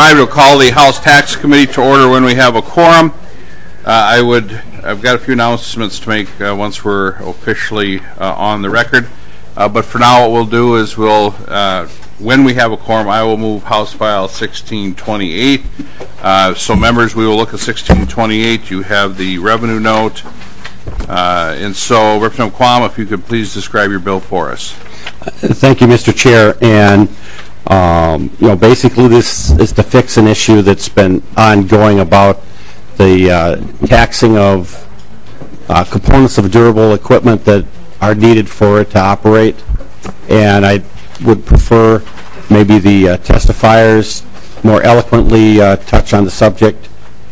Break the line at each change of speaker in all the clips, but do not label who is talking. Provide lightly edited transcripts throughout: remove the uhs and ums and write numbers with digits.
arrived. We'll call the House Tax Committee to order when we have a quorum. I've got a few announcements to make once we're officially on the record. But for now, what we'll do is when we have a quorum, I will move House File 1628. So members, we will look at 1628. You have the revenue note. And so, Representative Quam, if you could please describe your bill for us.
Thank you, Mr. Chair. And basically this is to fix an issue that's been ongoing about the taxing of components of durable equipment that are needed for it to operate. And I would prefer maybe the testifiers more eloquently touch on the subject.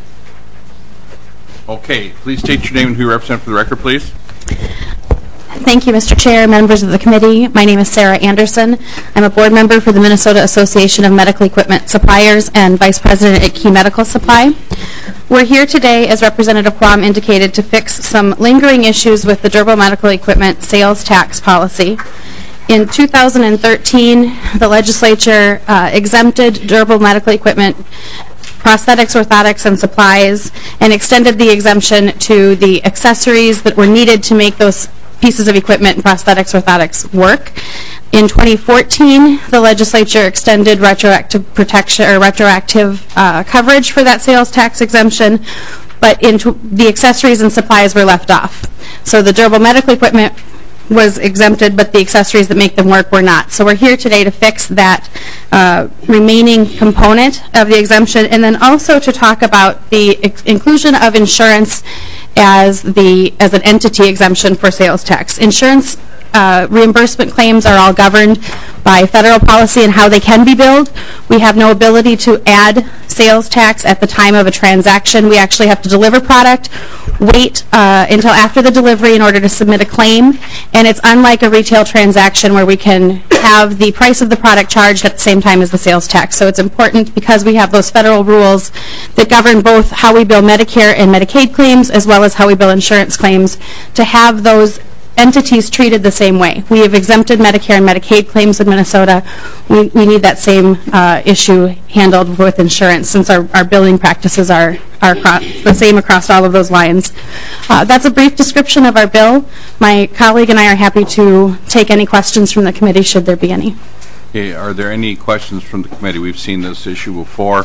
Okay, please state your name and who you represent for the record, please.
Thank you, Mr. Chair, members of the committee. My name is Sarah Anderson. I'm a board member for the Minnesota Association of Medical Equipment Suppliers and Vice President at Key Medical Supply. We're here today, as Representative Quam indicated, to fix some lingering issues with the durable medical equipment sales tax policy. In 2013, the legislature exempted durable medical equipment, prosthetics, orthotics, and supplies, and extended the exemption to the accessories that were needed to make those pieces of equipment, prosthetics, orthotics, work. In 2014, the legislature extended retroactive protection or retroactive coverage for that sales tax exemption, but the accessories and supplies were left off. So the durable medical equipment was exempted, but the accessories that make them work were not. So we're here today to fix that remaining component of the exemption, and then also to talk about the inclusion of insurance as an entity exemption for sales tax. Insurance reimbursement claims are all governed by federal policy and how they can be billed. We have no ability to add sales tax at the time of a transaction. We actually have to deliver product, wait until after the delivery in order to submit a claim, and it's unlike a retail transaction where we can have the price of the product charged at the same time as the sales tax. So it's important, because we have those federal rules that govern both how we bill Medicare and Medicaid claims as well as how we bill insurance claims, to have those entities treated the same way. We have exempted Medicare and Medicaid claims in Minnesota. We need that same issue handled with insurance, since our billing practices are the same across all of those lines. That's a brief description of our bill. My colleague and I are happy to take any questions from the committee, should there be any.
Okay, are there any questions from the committee? We've seen this issue before.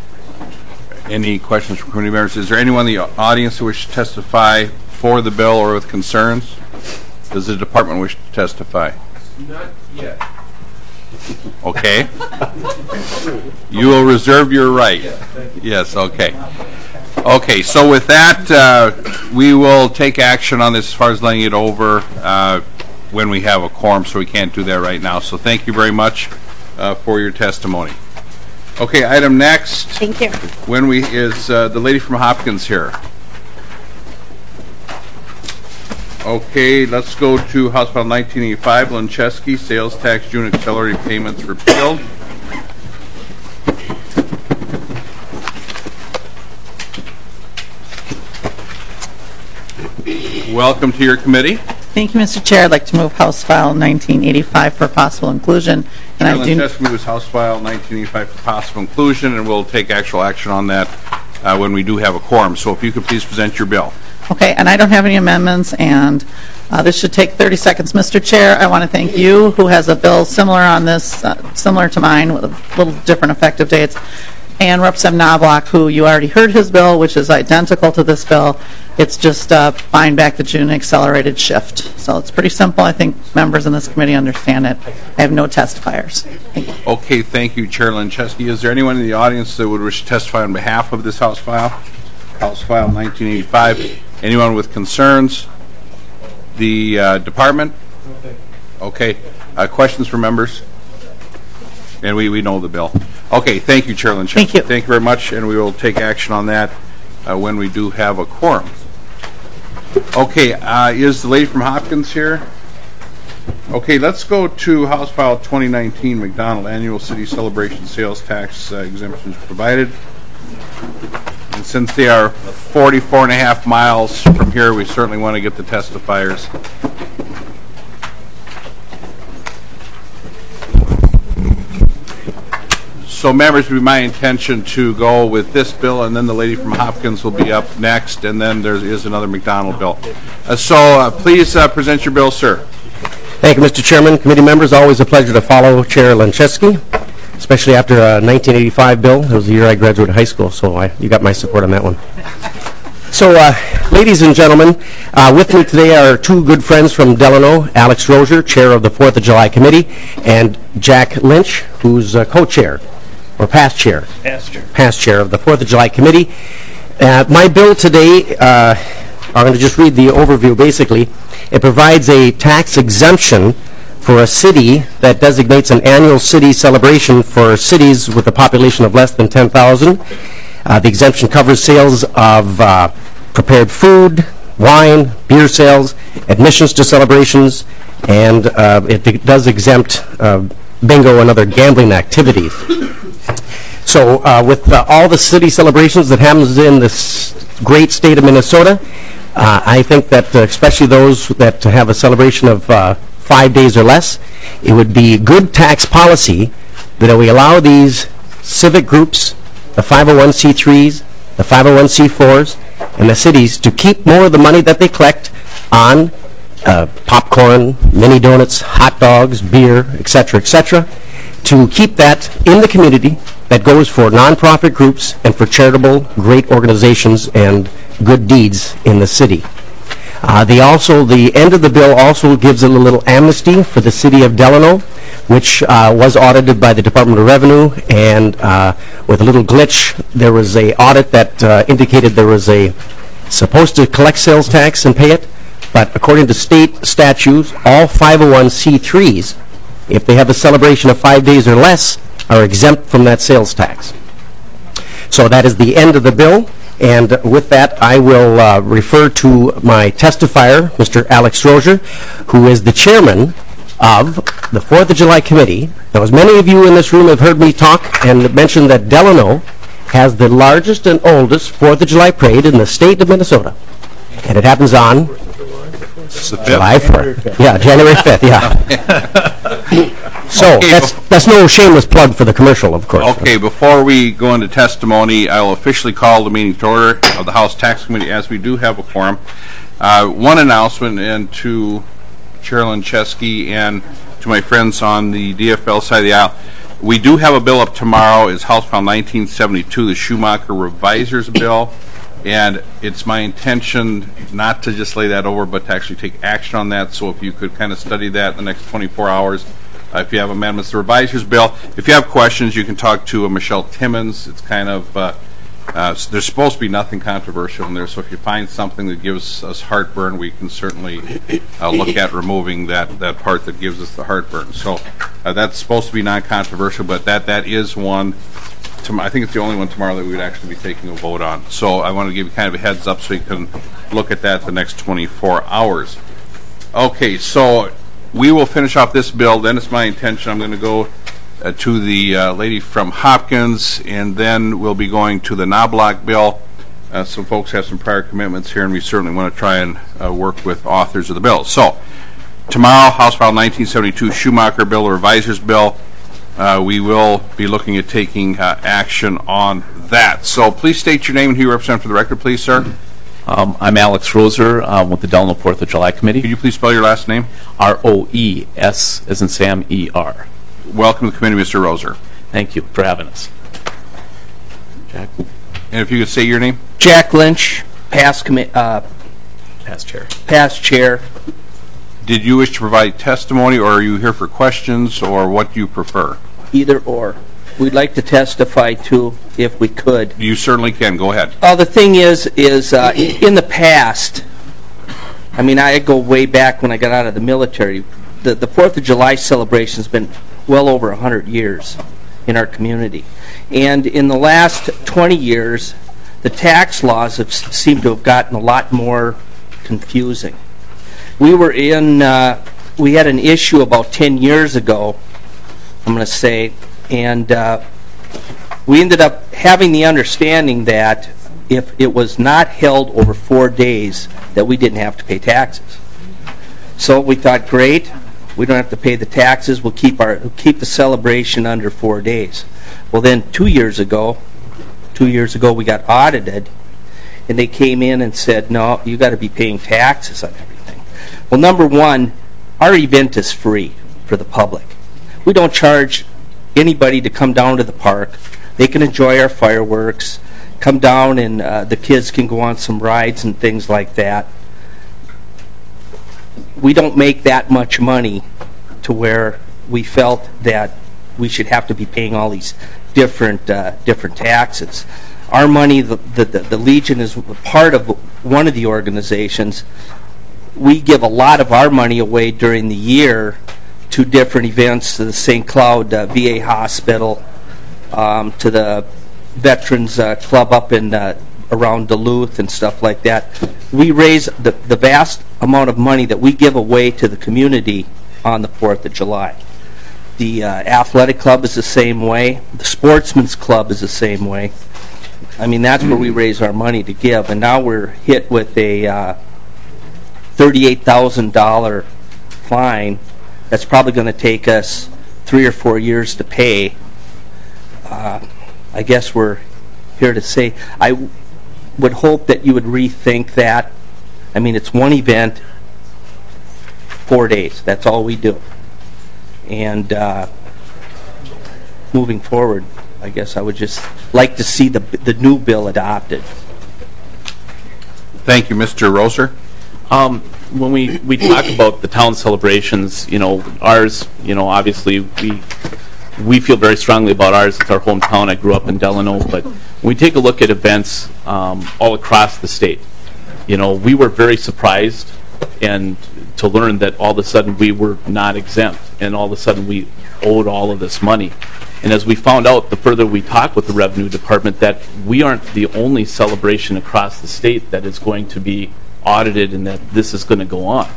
Any questions from committee members? Is there anyone in the audience who wishes to testify for the bill or with concerns? Does the department wish to testify?
Not yet.
Okay. You will reserve your right. Yes, okay. Okay, so with that, we will take action on this as far as laying it over when we have a quorum, so we can't do that right now. So thank you very much for your testimony. Okay, item next.
Thank you.
Is the lady from Hopkins here? Okay, let's go to House File 1985, Lencheski, Sales Tax June Accelerated Payments repealed. Welcome to your committee.
Thank you, Mr. Chair. I'd like to move House File 1985 for possible inclusion.
And Lencheski moves House File 1985 for possible inclusion, and we'll take actual action on that when we do have a quorum. So if you could please present your bill.
Okay, and I don't have any amendments, and this should take 30 seconds. Mr. Chair, I want to thank you, who has a bill similar on this, similar to mine, with a little different effective dates, and Representative Knobloch, who you already heard his bill, which is identical to this bill. It's just buying back the June accelerated shift. So it's pretty simple. I think members in this committee understand it. I have no testifiers. Thank you.
Okay, thank you, Chair Lencheski. Is there anyone in the audience that would wish to testify on behalf of this House File? House File 1985. Anyone with concerns? The department? Okay. Questions from members? And we know the bill. Okay, thank you, Chair Lencheski.
Thank you.
Thank you very much, and we will take action on that when we do have a quorum. Okay, is the lady from Hopkins here? Okay, let's go to House File 2019, McDonald, Annual City Celebration Sales Tax Exemptions Provided. And since they are 44 and a half miles from here, we certainly want to get the testifiers. So So members, it would be my intention to go with this bill, and then the lady from Hopkins will be up next, and then there is another McDonald bill. Please present your bill, sir.
Thank you, Mr. Chairman. Committee members, always a pleasure to follow Chair Lencheski, especially after a 1985 bill. It was the year I graduated high school, so you got my support on that one. So, ladies and gentlemen, with me today are two good friends from Delano, Alex Rozier, Chair of the 4th of July Committee, and Jack Lynch, who's co-chair, or past chair of the 4th of July Committee. My bill today, I'm going to just read the overview basically. It provides a tax exemption for a city that designates an annual city celebration for cities with a population of less than 10,000. The exemption covers sales of prepared food, wine, beer sales, admissions to celebrations, and it does exempt bingo and other gambling activities. So with all the city celebrations that happens in this great state of Minnesota, I think that especially those that have a celebration of 5 days or less, it would be good tax policy that we allow these civic groups, the 501c3s, the 501c4s, and the cities to keep more of the money that they collect on popcorn, mini donuts, hot dogs, beer, etc., to keep that in the community that goes for nonprofit groups and for charitable great organizations and good deeds in the city. The end of the bill also gives a little amnesty for the city of Delano, which was audited by the Department of Revenue, and with a little glitch, there was a audit that indicated there was supposed to collect sales tax and pay it, but according to state statutes, all 501c3s, if they have a celebration of 5 days or less, are exempt from that sales tax. So that is the end of the bill. And with that, I will refer to my testifier, Mr. Alex Rozier, who is the chairman of the 4th of July Committee. Now, as many of you in this room have heard me talk and mention that Delano has the largest and oldest 4th of July parade in the state of Minnesota. And it happens on July 4th. Yeah, January 5th, yeah. So,
Okay,
that's no shameless plug for the commercial, of course.
Okay, before we go into testimony, I will officially call the meeting to order of the House Tax Committee, as we do have a quorum. One announcement, and to Chair Lencheski and to my friends on the DFL side of the aisle, we do have a bill up tomorrow. It's House File 1972, the Schumacher Revisers Bill, and it's my intention not to just lay that over, but to actually take action on that. So if you could kind of study that in the next 24 hours. If you have amendments to the Revisers Bill, if you have questions, you can talk to Michelle Timmons. It's kind of, there's supposed to be nothing controversial in there, so if you find something that gives us heartburn, we can certainly look at removing that part that gives us the heartburn. So that's supposed to be non-controversial, but that is one. I think it's the only one tomorrow that we would actually be taking a vote on. So I want to give you kind of a heads up so you can look at that the next 24 hours. Okay, so we will finish off this bill. Then it's my intention I'm going to go to the lady from Hopkins, and then we'll be going to the Knobloch bill. Some folks have some prior commitments here, and we certainly want to try and work with authors of the bill. So tomorrow, House File 1972 Schumacher Bill, the Revisers Bill. We will be looking at taking action on that. So please state your name and who you represent for the record, please, sir.
I'm Alex Rozier with the Delano 4th of July Committee.
Could you please spell your last name?
R-O-E-S as in Sam, E-R.
Welcome to the committee, Mr. Rozier.
Thank you for having us. Jack?
And if you could say your name?
Jack Lynch, past
chair.
Past chair.
Did you wish to provide testimony, or are you here for questions, or what do you prefer?
Either or. We'd like to testify too, if we could.
You certainly can. Go ahead.
The thing is in the past, I mean, I go way back when I got out of the military. The 4th of July celebration has been well over 100 years in our community. And in the last 20 years, the tax laws have seemed to have gotten a lot more confusing. We had an issue about 10 years ago, I'm going to say, and we ended up having the understanding that if it was not held over 4 days, that we didn't have to pay taxes. So we thought, great, we don't have to pay the taxes, we'll keep the celebration under 4 days. Well, then 2 years ago, we got audited, and they came in and said, no, you got to be paying taxes on everything. Well, number one, our event is free for the public. We don't charge anybody to come down to the park. They can enjoy our fireworks, come down, and the kids can go on some rides and things like that. We don't make that much money to where we felt that we should have to be paying all these different taxes. Our money, the Legion is part of one of the organizations. We give a lot of our money away during the year to different events, to the St. Cloud VA Hospital, to the Veterans Club up in around Duluth and stuff like that. We raise the vast amount of money that we give away to the community on the 4th of July. The athletic club is the same way. The sportsman's club is the same way. I mean, that's where we raise our money to give. And now we're hit with a $38,000 fine that's probably going to take us 3 or 4 years to pay. I guess we're here to say, I would hope that you would rethink that. I mean, it's one event, 4 days. That's all we do. And moving forward, I guess I would just like to see the new bill adopted.
Thank you, Mr. Roser.
When we talk about the town celebrations, ours, obviously we feel very strongly about ours. It's our hometown. I grew up in Delano, but when we take a look at events all across the state, we were very surprised and to learn that all of a sudden we were not exempt, and all of a sudden we owed all of this money. And as we found out, the further we talked with the Revenue Department, that we aren't the only celebration across the state that is going to be audited and that this is going to go on.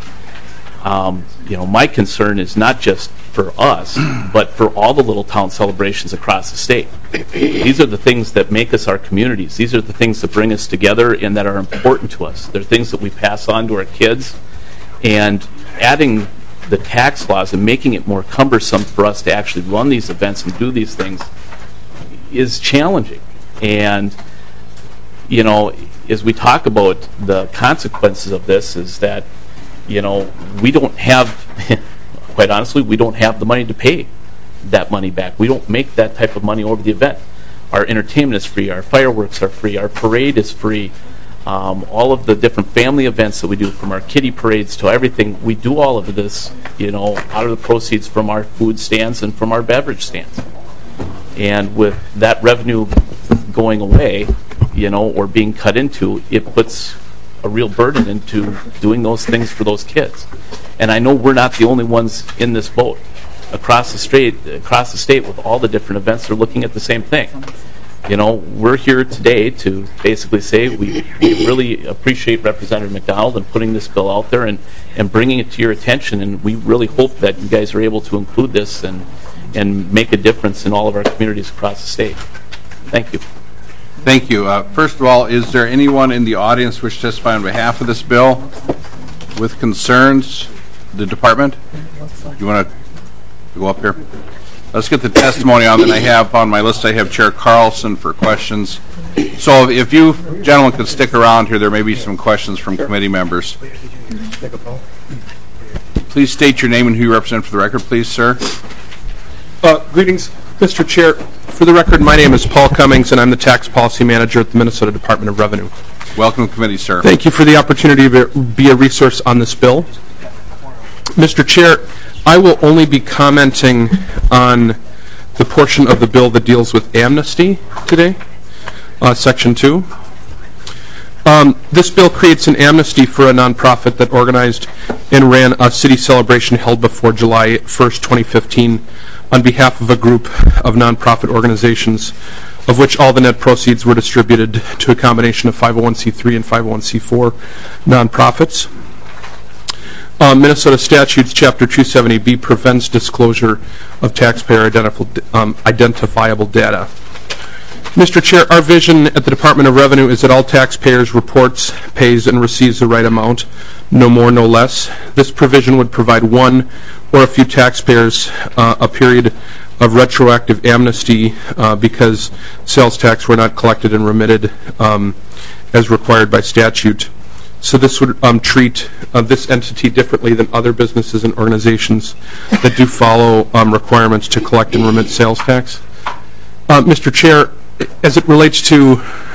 My concern is not just for us, but for all the little town celebrations across the state. These are the things that make us our communities. These are the things that bring us together and that are important to us. They're things that we pass on to our kids. And adding the tax laws and making it more cumbersome for us to actually run these events and do these things is challenging. And, as we talk about the consequences of this, is that, we don't have, quite honestly, we don't have the money to pay that money back. We don't make that type of money over the event. Our entertainment is free, our fireworks are free, our parade is free. All of the different family events that we do, from our kiddie parades to everything, we do all of this, out of the proceeds from our food stands and from our beverage stands. And with that revenue going away, or being cut into, it puts a real burden into doing those things for those kids. And I know we're not the only ones in this boat. Across the state with all the different events, they're looking at the same thing. We're here today to basically say we really appreciate Representative McDonald and putting this bill out there and bringing it to your attention, and we really hope that you guys are able to include this and make a difference in all of our communities across the state. Thank you.
Thank you. First of all, is there anyone in the audience wish to testify on behalf of this bill with concerns? The department? You want to go up here? Let's get the testimony on that I have on my list. I have Chair Carlson for questions. So if you gentlemen could stick around here, there may be some questions from committee members. Please state your name and who you represent for the record, please, sir.
Greetings, Mr. Chair. For the record, my name is Paul Cummings, and I'm the Tax Policy Manager at the Minnesota Department of Revenue.
Welcome to the committee, sir.
Thank you for the opportunity to be a resource on this bill. Mr. Chair, I will only be commenting on the portion of the bill that deals with amnesty today, Section 2. This bill creates an amnesty for a nonprofit that organized and ran a city celebration held before July 1st, 2015, on behalf of a group of nonprofit organizations, of which all the net proceeds were distributed to a combination of 501c3 and 501c4 nonprofits. Minnesota Statutes Chapter 270B prevents disclosure of taxpayer identifiable data. Mr. Chair, our vision at the Department of Revenue is that all taxpayers reports, pays, and receives the right amount, no more, no less. This provision would provide one or a few taxpayers a period of retroactive amnesty because sales tax were not collected and remitted as required by statute. So this would treat this entity differently than other businesses and organizations that do follow requirements to collect and remit sales tax. Mr. Chair, as it relates to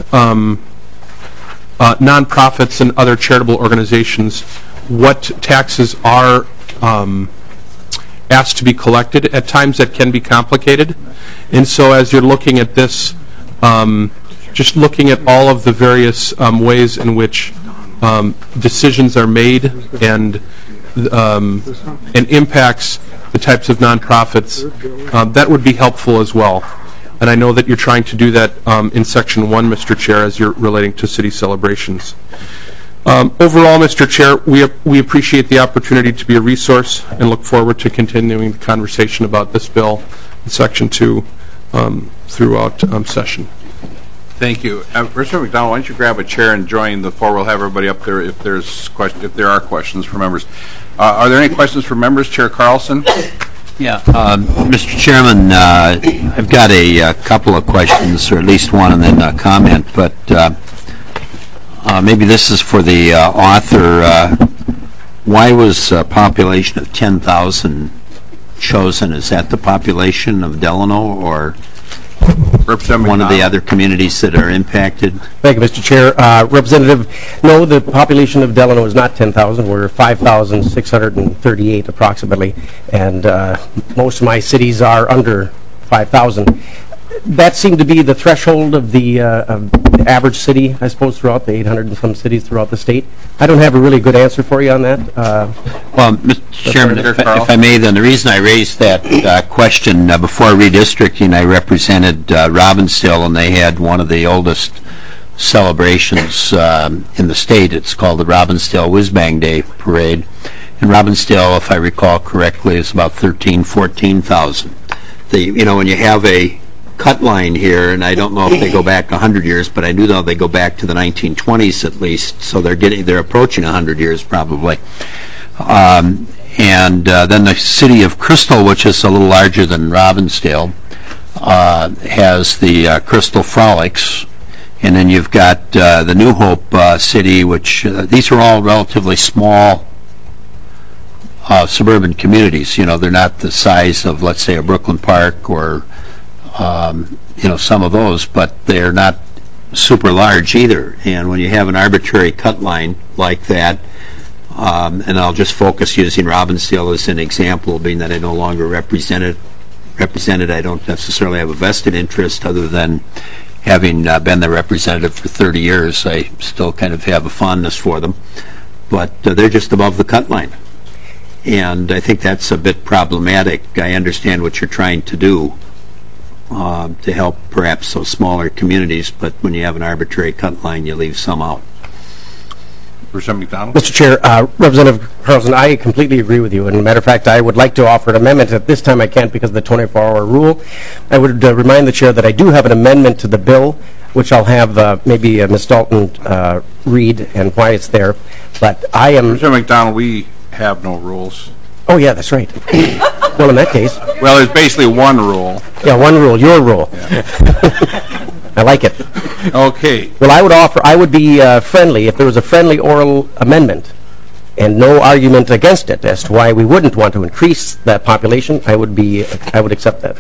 nonprofits and other charitable organizations, what taxes are asked to be collected? At times that can be complicated. And so as you're looking at this, just looking at all of the various ways in which decisions are made and impacts the types of nonprofits, that would be helpful as well. And I know that you're trying to do that in Section 1, Mr. Chair, as you're relating to city celebrations. Overall, Mr. Chair, we appreciate the opportunity to be a resource and look forward to continuing the conversation about this bill in Section 2 throughout session.
Thank you. Mr. McDonald, why don't you grab a chair and join the floor? We'll have everybody up there if there are questions for members. Are there any questions for members? Chair Carlson?
Yeah, Mr. Chairman, I've got a couple of questions, or at least one, and then a comment. But maybe this is for the author. Why was a population of 10,000 chosen? Is that the population of Delano, or one of the other communities that are impacted?
Thank you, Mr. Chair. Representative, no, the population of Delano is not 10,000. We're 5,638 approximately, and most of my cities are under 5,000. That seemed to be the threshold of the average city, I suppose, throughout the 800 and some cities throughout the state. I don't have a really good answer for you on that.
Well, Mr. Chairman, if I may, then the reason I raised that question, before redistricting, I represented Robbinsdale, and they had one of the oldest celebrations in the state. It's called the Robbinsdale Whiz Bang Day Parade. And Robbinsdale, if I recall correctly, is about 14,000. When you have a cut line here, and I don't know if they go back 100 years, but I do know they go back to the 1920s at least, so they're approaching 100 years probably. And then the city of Crystal, which is a little larger than Robbinsdale, has the Crystal Frolics, and then you've got the New Hope city, which these are all relatively small suburban communities. They're not the size of, let's say, a Brooklyn Park or some of those, but they're not super large either. And when you have an arbitrary cut line like that, and I'll just focus using Robbinsdale as an example, being that I no longer represented, I don't necessarily have a vested interest other than having been the representative for 30 years. I still kind of have a fondness for them, but they're just above the cut line. And I think that's a bit problematic. I understand what you're trying to do to help perhaps those smaller communities, but when you have an arbitrary cut line, you leave some out.
Representative McDonald?
Mr. Chair, Representative Carlson, I completely agree with you. And as a matter of fact, I would like to offer an amendment. At this time I can't because of the 24-hour rule. I would remind the Chair that I do have an amendment to the bill, which I'll have maybe Ms. Dalton read and why it's there. But I am...
Representative McDonald, we have no rules.
Oh, yeah, that's right. Well, in that case...
Well, there's basically one rule.
Yeah, one rule, your rule. Yeah. I like it.
Okay.
Well, I would be friendly if there was a friendly oral amendment and no argument against it as to why we wouldn't want to increase that population. I would accept that.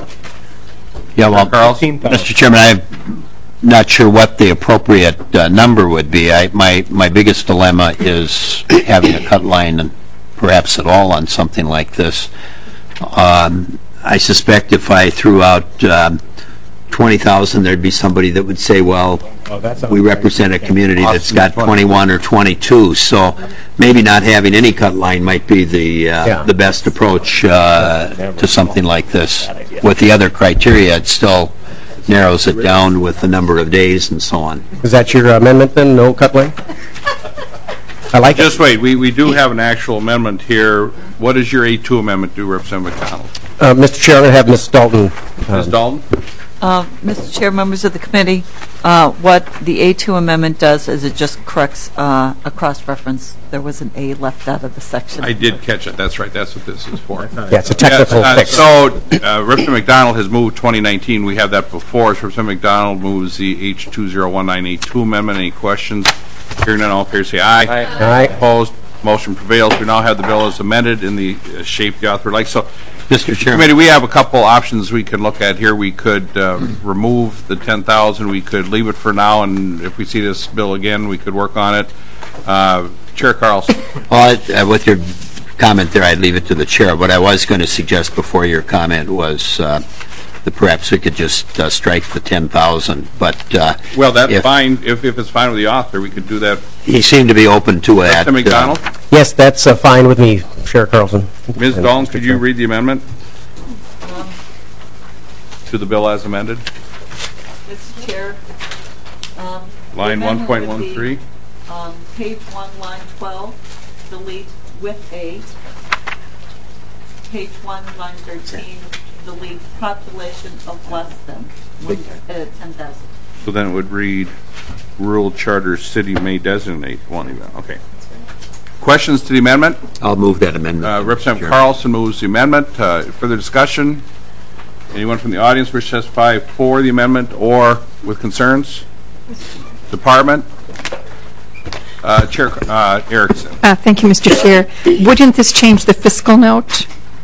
Yeah, well, Mr. Chairman, I'm not sure what the appropriate number would be. My biggest dilemma is having a cut line, and perhaps at all, on something like this. I suspect if I threw out 20,000, there'd be somebody that would say, well, we represent a community that's got 21 or 22, so maybe not having any cut line might be the best approach to something like this. With the other criteria, it still narrows it down with the number of days and so on.
Is that your amendment then, no cut line? I like
Just wait, we do have an actual amendment here. What does your A2 amendment do, Representative McDonald?
Mr. Chair, I'm going to have Ms. Dalton.
Ms. Dalton?
Mr. Chair, members of the committee, what the A2 amendment does is it just corrects a cross-reference. There was an A left out of the section.
I did catch it. That's right. That's what this is for.
Yeah, it's a technical fix.
So, Representative McDonald has moved 2019. We have that before us. Representative McDonald moves the H201982 amendment. Any questions? Hearing none, all in favor say aye.
Aye.
Opposed? Motion prevails. We now have the bill as amended in the shape the author likes. So,
Mr. Chairman.
Committee, we have a couple options we could look at here. We could remove the 10,000. We could leave it for now, and if we see this bill again, we could work on it. Chair Carlson.
With your comment there, I'd leave it to the chair. What I was going to suggest before your comment was that perhaps we could just strike the 10,000. But
well, that's fine. If it's fine with the author, we could do that.
He seemed to be open to that.
Mr. McDonald?
Yes, that's fine with me, Chair Carlson.
Ms. Dahlin, could you read the amendment to the bill as amended?
Mr. Chair,
Line 1.13.
Page 1, line 12, delete with A. Page 1, line 13, delete population of less than 10,000.
So then it would read, rural charter city may designate one event. Okay. Questions to the amendment?
I'll move that amendment.
Representative Carlson moves the amendment. Further discussion? Anyone from the audience wish to testify for the amendment or with concerns? Department? Chair Erickson.
Thank you, Mr. Chair. Wouldn't this change the fiscal note?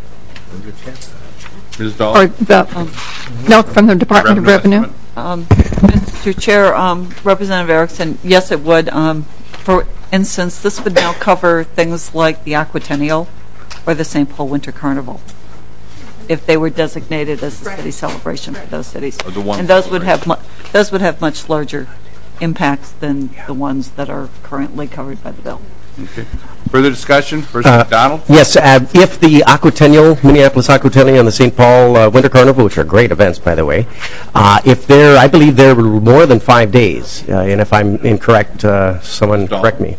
Ms. Dahl?
Or the note from the Department of Revenue?
Mr. Chair, Representative Erickson, yes, it would. For instance, this would now cover things like the Aquatennial or the St. Paul Winter Carnival, if they were designated as a city celebration for those cities. And those would have much larger impacts than the ones that are currently covered by the bill.
Okay. Further discussion? First, McDonald?
Yes, if the Aquatennial, Minneapolis Aquatennial and the St. Paul Winter Carnival, which are great events, by the way, if they're, I believe they're more than 5 days, and if I'm incorrect, someone correct me.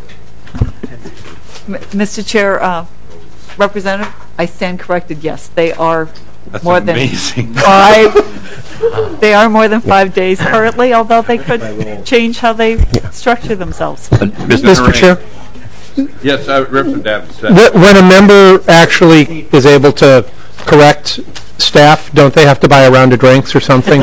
Mr. Chair, Representative, I stand corrected, yes, they are more than
amazing.
5. They are more than 5 days currently, although they could change how they structure themselves.
Mr. Chair? Yes, Representative.
When a member actually is able to correct staff, don't they have to buy a round of drinks or something?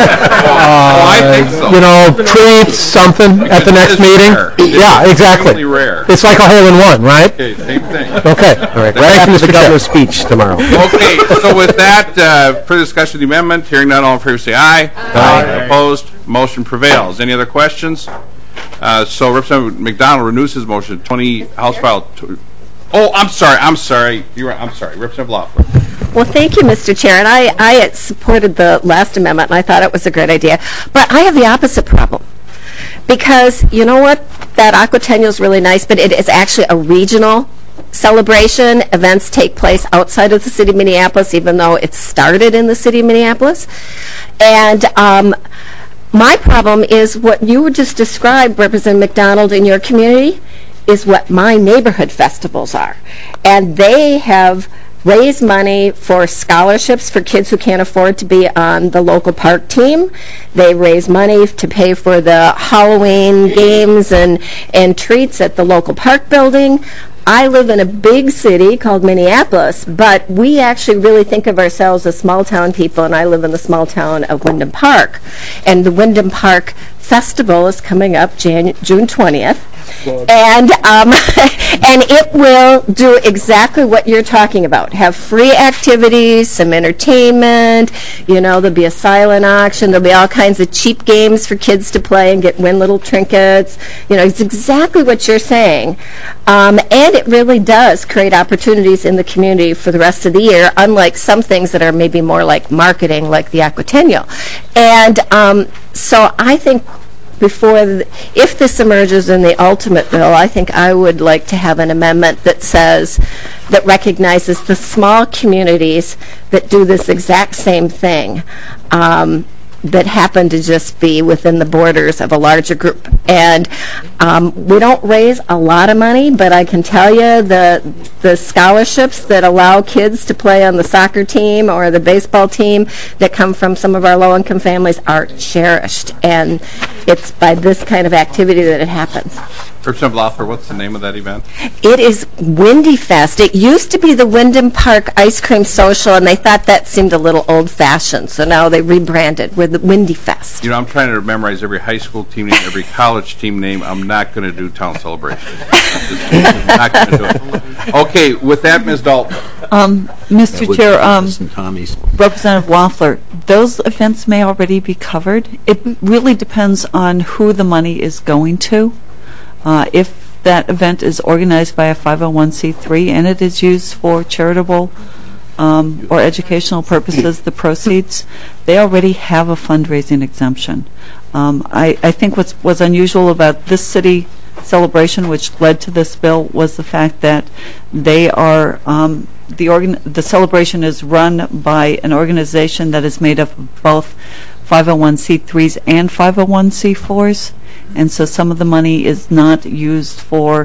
I think so.
You know, treats, something at the next meeting? Yeah, exactly.
It's rare.
It's like a hole-in-one, right?
Okay, same thing.
Okay.
All right, right after the governor's speech tomorrow.
Okay, so with that, further discussion of the amendment, hearing none, all in favor say aye. Aye. Opposed? Motion prevails. Any other questions? So Representative McDonald renews his motion. 20 House File. I'm sorry. You're right. I'm sorry. Representative Loeffler.
Well, thank you, Mr. Chair. And I supported the last amendment, and I thought it was a great idea. But I have the opposite problem. Because, you know what? That Aquatennial is really nice, but it is actually a regional celebration. Events take place outside of the city of Minneapolis, even though it started in the city of Minneapolis. And my problem is what you just described, Representative McDonald, in your community, is what my neighborhood festivals are. And they have raised money for scholarships for kids who can't afford to be on the local park team. They raise money to pay for the Halloween games and treats at the local park building. I live in a big city called Minneapolis, but we actually really think of ourselves as small town people, and I live in the small town of Wyndham Park. And the Wyndham Park Festival is coming up June 20th. And and it will do exactly what you're talking about. Have free activities, some entertainment, you know, there'll be a silent auction, there'll be all kinds of cheap games for kids to play and win little trinkets. You know, it's exactly what you're saying. And it really does create opportunities in the community for the rest of the year, unlike some things that are maybe more like marketing, like the Aquatennial. And so I think if this emerges in the ultimate bill, I think I would like to have an amendment that recognizes the small communities that do this exact same thing. that happen to just be within the borders of a larger group. And we don't raise a lot of money, but I can tell you the scholarships that allow kids to play on the soccer team or the baseball team that come from some of our low-income families are cherished. And it's by this kind of activity that it happens.
Representative Loeffler, what's the name of that event?
It is Windy Fest. It used to be the Wyndham Park Ice Cream Social, and they thought that seemed a little old-fashioned, so now they rebranded with the Windy Fest.
You know, I'm trying to memorize every high school team name, every college team name. I'm not going to do town celebration. I'm not going to do it. Okay, with that, Ms. Dalton.
Mr. Chair, Representative Loeffler, those events may already be covered. It really depends on who the money is going to. If that event is organized by a 501c3 and it is used for charitable or educational purposes, the proceeds, they already have a fundraising exemption. I think what's unusual about this city celebration, which led to this bill, was the fact that they are the celebration is run by an organization that is made up of both 501c3s and 501c4s, and so some of the money is not used for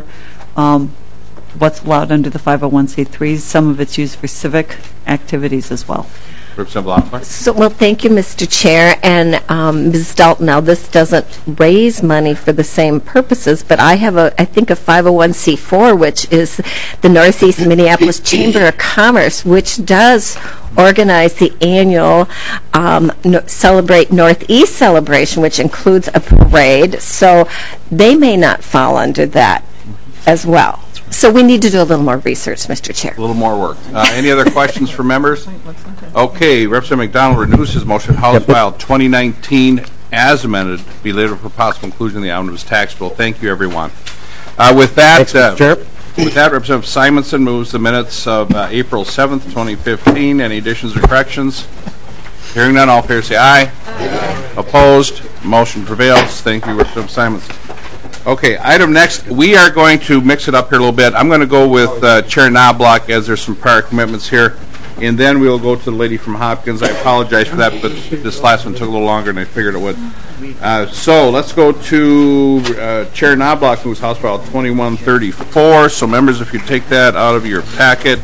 what's allowed under the 501c3s. Some of it's used for civic activities as well.
Representative Loeffler.
So, well, thank you, Mr. Chair. And Ms. Dalton, now this doesn't raise money for the same purposes, but I have, I think, a 501c4, which is the Northeast Minneapolis Chamber of Commerce, which does organize the annual Celebrate Northeast celebration, which includes a parade. So they may not fall under that as well. So we need to do a little more research, Mr. Chair.
A little more work. Any other questions for members? Okay, Representative McDonald renews his motion. House File 2019 as amended be later for possible inclusion in the omnibus tax bill. Thank you, everyone. With that, Representative Simonson moves the minutes of April 7th, 2015. Any additions or corrections? Hearing none, all in favor say aye. Aye. Opposed? Motion prevails. Thank you, Representative Simonson. Okay, item next, we are going to mix it up here a little bit. I'm going to go with Chair Knobloch as there's some prior commitments here, and then we'll go to the lady from Hopkins. I apologize for that, but this last one took a little longer than I figured it would. So let's go to Chair Knobloch, who's House File 2134. So members, if you take that out of your packet,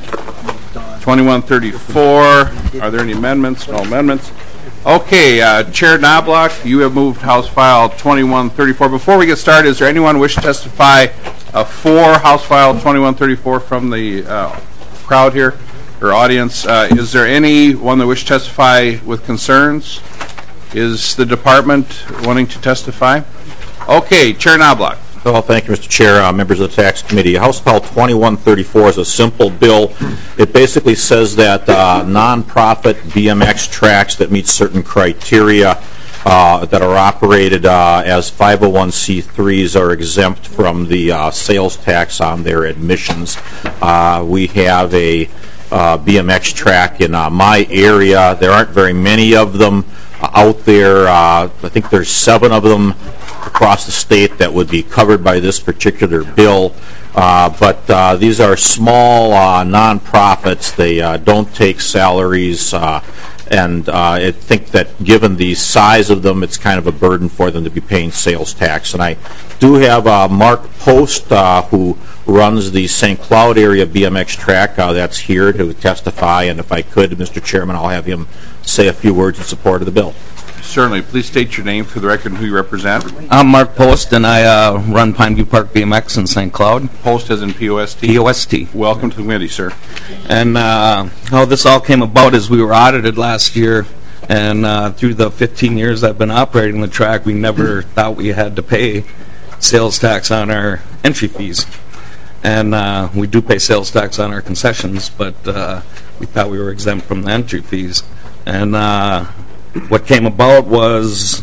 2134. Are there any amendments? No amendments. Okay, Chair Knobloch, you have moved House File 2134. Before we get started, is there anyone wish to testify for House File 2134 from the crowd here, or audience? Is there anyone that wish to testify with concerns? Is the department wanting to testify? Okay, Chair Knobloch.
Well, thank you, Mr. Chair, members of the Tax Committee. House File 2134 is a simple bill. It basically says that nonprofit BMX tracks that meet certain criteria that are operated as 501c3s are exempt from the sales tax on their admissions. We have a BMX track in my area. There aren't very many of them out there. I think there's 7 of them across the state that would be covered by this particular bill. But these are small nonprofits. They don't take salaries, and I think that given the size of them, it's kind of a burden for them to be paying sales tax. And I do have Mark Post, who runs the St. Cloud area BMX track, that's here to testify. And if I could, Mr. Chairman, I'll have him say a few words in support of the bill.
Certainly. Please state your name for the record and who you represent.
I'm Mark Post, and I run Pineview Park BMX in St. Cloud.
Post as in P-O-S-T?
P-O-S-T.
Welcome to the committee, sir.
And how this all came about is we were audited last year, and through the 15 years I've been operating the track, we never thought we had to pay sales tax on our entry fees. And we do pay sales tax on our concessions, but we thought we were exempt from the entry fees. And what came about was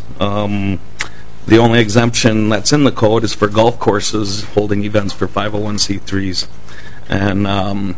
the only exemption that's in the code is for golf courses holding events for 501c3s. And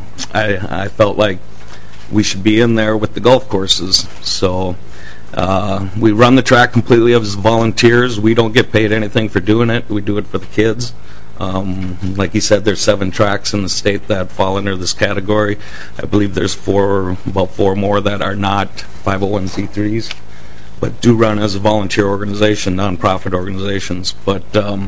I felt like we should be in there with the golf courses. So we run the track completely as volunteers. We don't get paid anything for doing it. We do it for the kids. Like he said, there's 7 tracks in the state that fall under this category. I believe there's about 4 more that are not 501c3s. but do run as a volunteer organization, nonprofit organizations. But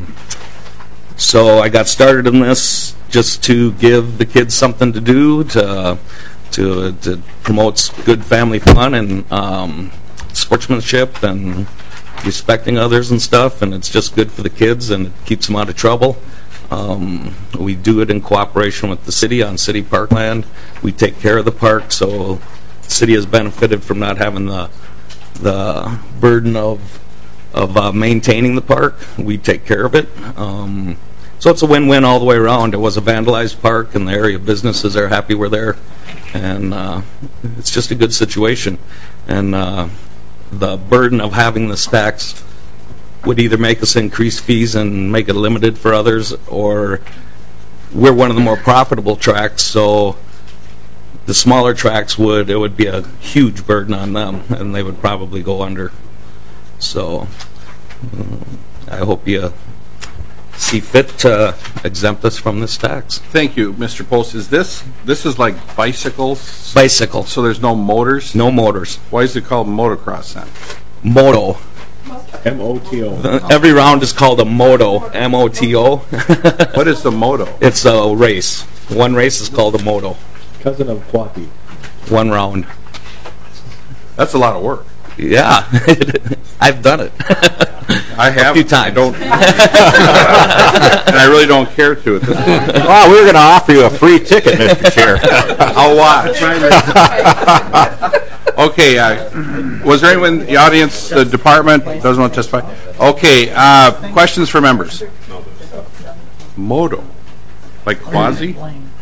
so I got started in this just to give the kids something to do, to promote good family fun and sportsmanship and respecting others and stuff, and it's just good for the kids and it keeps them out of trouble. We do it in cooperation with the city on city parkland. We take care of the park, so the city has benefited from not having the burden of maintaining the park. We take care of it. So it's a win-win all the way around. It was a vandalized park, and the area businesses are happy we're there, and it's just a good situation. And the burden of having the stacks would either make us increase fees and make it limited for others, or we're one of the more profitable tracks, so the smaller tracks it would be a huge burden on them, and they would probably go under. So I hope you see fit to exempt us from this tax.
Thank you, Mr. Post. This is like bicycles?
Bicycle.
So there's no motors?
No motors.
Why is it called motocross then?
Moto.
M-O-T-O.
Every round is called a moto. M-O-T-O.
What is the moto?
It's a race. One race is called a moto.
Cousin of Quappy.
One round.
That's a lot of work.
Yeah. I've done it.
I have.
A few times.
I don't. And I really don't care to at this point.
Well, we're going to offer you a free ticket, Mr. Chair.
I'll watch. Okay, was there anyone in the audience, the department, doesn't want to testify? Okay, questions for members? Moto. Like quasi?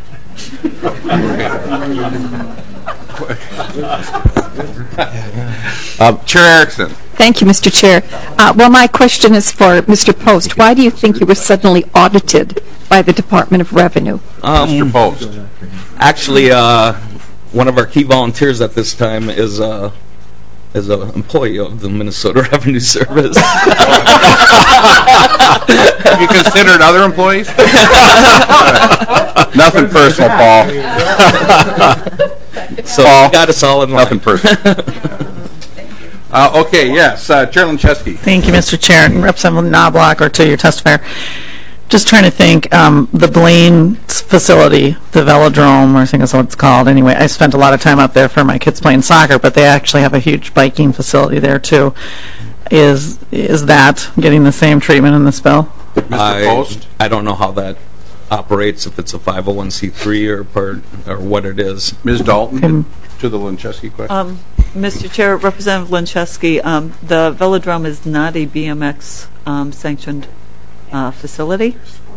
Chair Erickson.
Thank you, Mr. Chair. Well, my question is for Mr. Post. Why do you think you were suddenly audited by the Department of Revenue?
Mr. Post.
Actually, one of our key volunteers at this time is an employee of the Minnesota Revenue Service.
Have you considered other employees? Nothing personal, Paul.
So Paul, got us all in line.
Nothing personal. Okay, yes, Chair Lancheski.
Thank you, Mr. Chair. And Representative Knobloch, or to your testifier. Just trying to think, the Blaine facility, the velodrome, or I think that's what it's called. Anyway, I spent a lot of time up there for my kids playing soccer, but they actually have a huge biking facility there too. Is that getting the same treatment in this bill?
Mr. Post?
I don't know how that operates, if it's a 501c3 or what it is.
Ms. Dalton, to the Lancheski question.
Mr. Chair, Representative Lancheski, the velodrome is not a BMX sanctioned facility.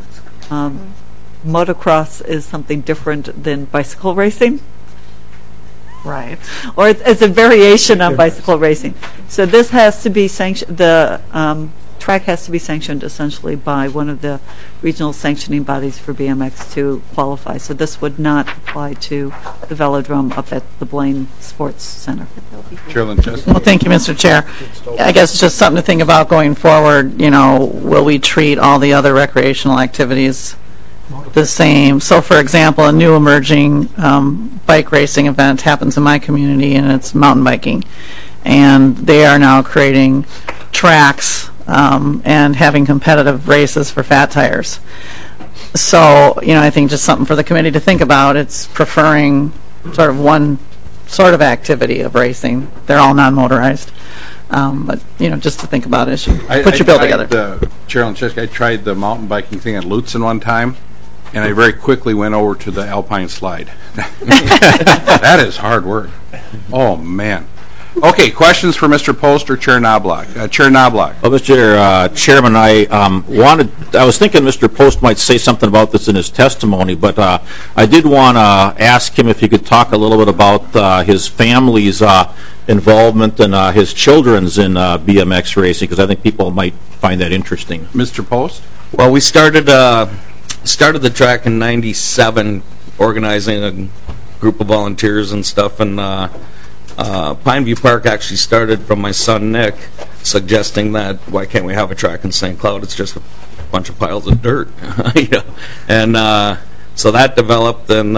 Motocross is something different than bicycle racing.
Right.
Or it's a variation on bicycle racing. So this has to be sanctioned, the track has to be sanctioned essentially by one of the regional sanctioning bodies for BMX to qualify. So this would not apply to the velodrome up at the Blaine Sports Center.
Chair Lancheski.
Well, thank you, Mr. Chair. I guess it's just something to think about going forward. You know, will we treat all the other recreational activities the same? So, for example, a new emerging bike racing event happens in my community, and it's mountain biking. And they are now creating tracks and having competitive races for fat tires. So, you know, I think just something for the committee to think about. It's preferring sort of one sort of activity of racing. They're all non-motorized. But, you know, just to think about it as you put your bill together.
Chair Lancheski, I tried the mountain biking thing at Lutsen one time, and I very quickly went over to the Alpine Slide. That is hard work. Oh, man. Okay, questions for Mr. Post or Chair Knobloch? Chair Knobloch.
Well, Mr. Chairman, I was thinking Mr. Post might say something about this in his testimony, but I did want to ask him if he could talk a little bit about his family's involvement and his children's in BMX racing, because I think people might find that interesting.
Mr. Post?
Well, we started the track in '97, organizing a group of volunteers and stuff, and Pineview Park actually started from my son Nick suggesting that why can't we have a track in St. Cloud? It's just a bunch of piles of dirt. And so that developed, and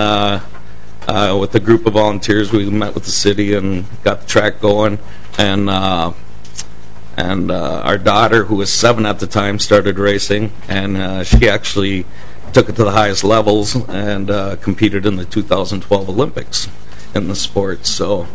with a group of volunteers we met with the city and got the track going, and And our daughter, who was 7 at the time, started racing, and she actually took it to the highest levels and competed in the 2012 Olympics in the sport. So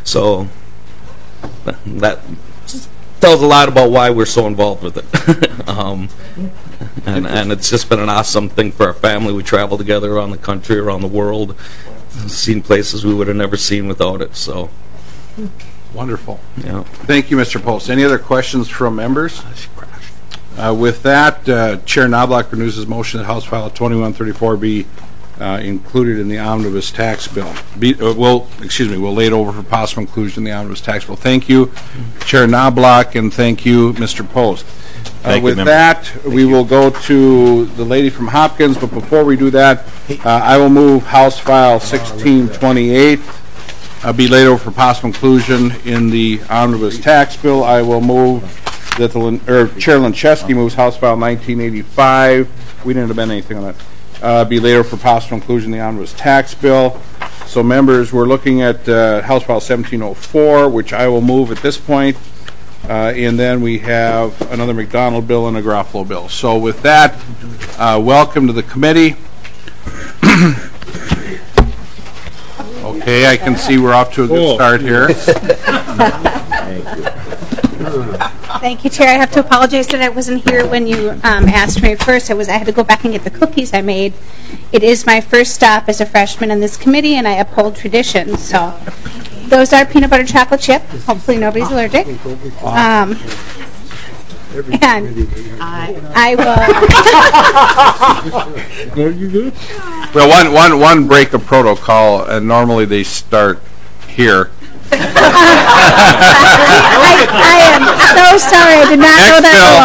that tells a lot about why we're so involved with it. And it's just been an awesome thing for our family. We travel together around the country, around the world, seen places we would have never seen without it. So
wonderful.
Yeah.
Thank you, Mr. Post. Any other questions from members? With that, Chair Knobloch renews his motion that House File 2134 be included in the omnibus tax bill. We'll lay it over for possible inclusion in the omnibus tax bill. Thank you, Chair Knobloch, and thank you, Mr. Post. With that, we will go to the lady from Hopkins, but before we do that, I will move House File 1628 be laid over for possible inclusion in the omnibus tax bill. I will move that Chair Lancheski moves House File 1985. We didn't amend anything on that. Be laid over for possible inclusion in the omnibus tax bill. So, members, we're looking at House File 1704, which I will move at this point. And then we have another McDonald bill and a Garofalo bill. So with that, welcome to the committee. Okay, I can see we're off to a good start here.
Thank you, Chair. I have to apologize that I wasn't here when you asked me first. I had to go back and get the cookies I made. It is my first stop as a freshman in this committee, and I uphold tradition. So those are peanut butter chocolate chip. Hopefully nobody's allergic. And I will.
Well, one break of protocol, and normally they start here.
I am so sorry. I did not know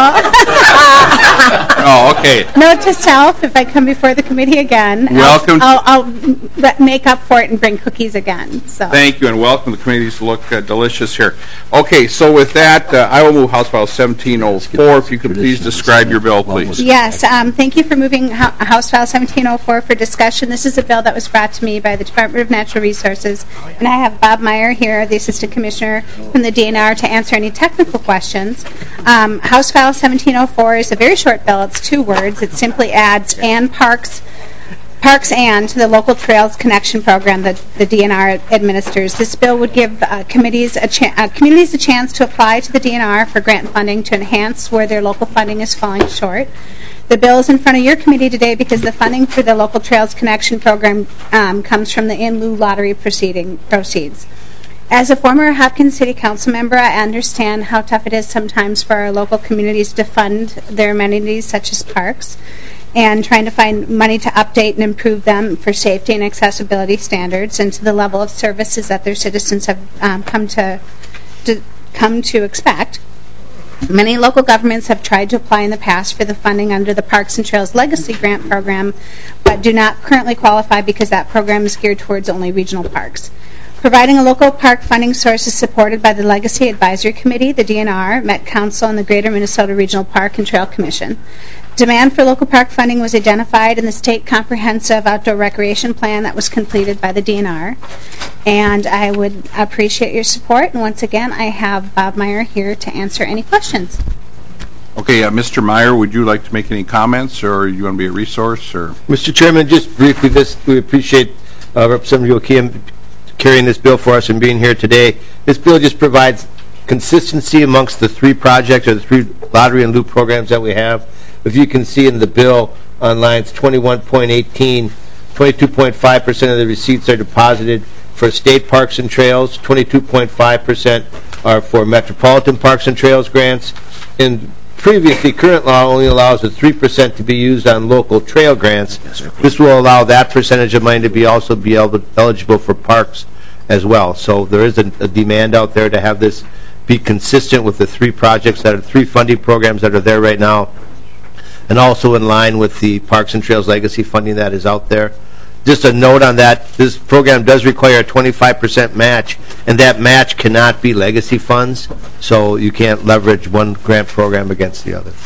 that.
Oh, okay.
Note to self: if I come before the committee again,
welcome.
I'll make up for it and bring cookies again. So
thank you, and welcome. The committees look delicious here. Okay, so with that, I will move House File 1704. If you could please describe your bill, please.
Yes, thank you for moving House File 1704 for discussion. This is a bill that was brought to me by the Department of Natural Resources, and I have Bob Meyer here, the Assistant Commissioner from the DNR, to answer any technical questions. House File 1704 is a very short bill. It's 2 words. It simply adds "and Parks and" to the Local Trails Connection Program that the DNR administers. This bill would give communities a chance to apply to the DNR for grant funding to enhance where their local funding is falling short. The bill is in front of your committee today because the funding for the Local Trails Connection Program comes from the in lieu lottery proceeds. As a former Hopkins City Council member, I understand how tough it is sometimes for our local communities to fund their amenities such as parks, and trying to find money to update and improve them for safety and accessibility standards and to the level of services that their citizens have come to expect. Many local governments have tried to apply in the past for the funding under the Parks and Trails Legacy Grant Program, but do not currently qualify because that program is geared towards only regional parks. Providing a local park funding source is supported by the Legacy Advisory Committee, the DNR, Met Council, and the Greater Minnesota Regional Park and Trail Commission. Demand for local park funding was identified in the State Comprehensive Outdoor Recreation Plan that was completed by the DNR. And I would appreciate your support. And once again, I have Bob Meyer here to answer any questions.
Okay, Mr. Meyer, would you like to make any comments, or you want to be a resource? Or
Mr. Chairman, just briefly, we appreciate Representative Joachim carrying this bill for us and being here today. This bill just provides consistency amongst the 3 projects or the 3 lottery and loop programs that we have. If you can see in the bill on lines 21.18, 22.5% of the receipts are deposited for state parks and trails, 22.5% are for metropolitan parks and trails grants, and previously, current law only allows the 3% to be used on local trail grants. This will allow that percentage of money to be also be eligible for parks as well. So there is a demand out there to have this be consistent with the 3 projects that are 3 funding programs that are there right now, and also in line with the Parks and Trails Legacy funding that is out there. Just a note on that, this program does require a 25% match, and that match cannot be legacy funds, so you can't leverage one grant program against the other.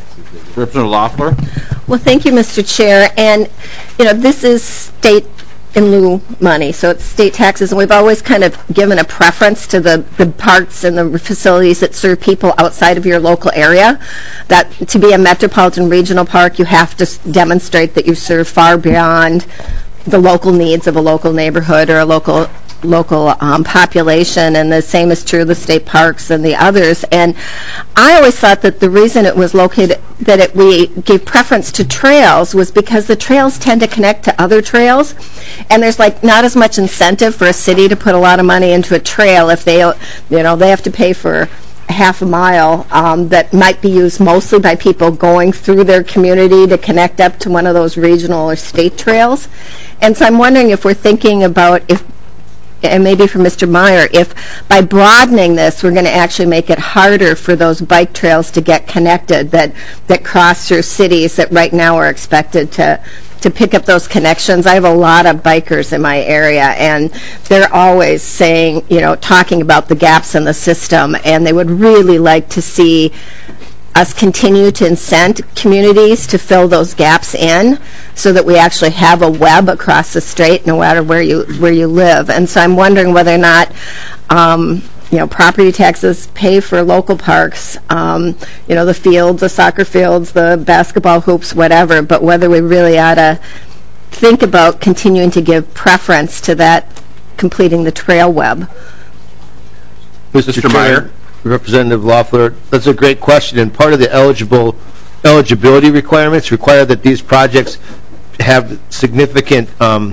Representative Loeffler.
Well, thank you, Mr. Chair. And, this is state in lieu money, so it's state taxes, and we've always kind of given a preference to the parks and the facilities that serve people outside of your local area. That to be a metropolitan regional park, you have to demonstrate that you serve far beyond the local needs of a local neighborhood or a local population, and the same is true of the state parks and the others. And I always thought that the reason it was located, that we gave preference to trails, was because the trails tend to connect to other trails, and there's like not as much incentive for a city to put a lot of money into a trail if they, they have to pay for half a mile that might be used mostly by people going through their community to connect up to one of those regional or state trails. And so I'm wondering if we're thinking about and maybe for Mr. Meyer, if by broadening this, we're going to actually make it harder for those bike trails to get connected that cross through cities that right now are expected to pick up those connections. I have a lot of bikers in my area, and they're always saying, talking about the gaps in the system, and they would really like to see us continue to incent communities to fill those gaps in so that we actually have a web across the state no matter where you live. And so I'm wondering whether or not property taxes pay for local parks, the fields, the soccer fields, the basketball hoops, whatever, but whether we really ought to think about continuing to give preference to that, completing the trail web.
Mr. Meyer. Representative Loeffler, that's a great question, and part of the eligibility requirements require that these projects have significant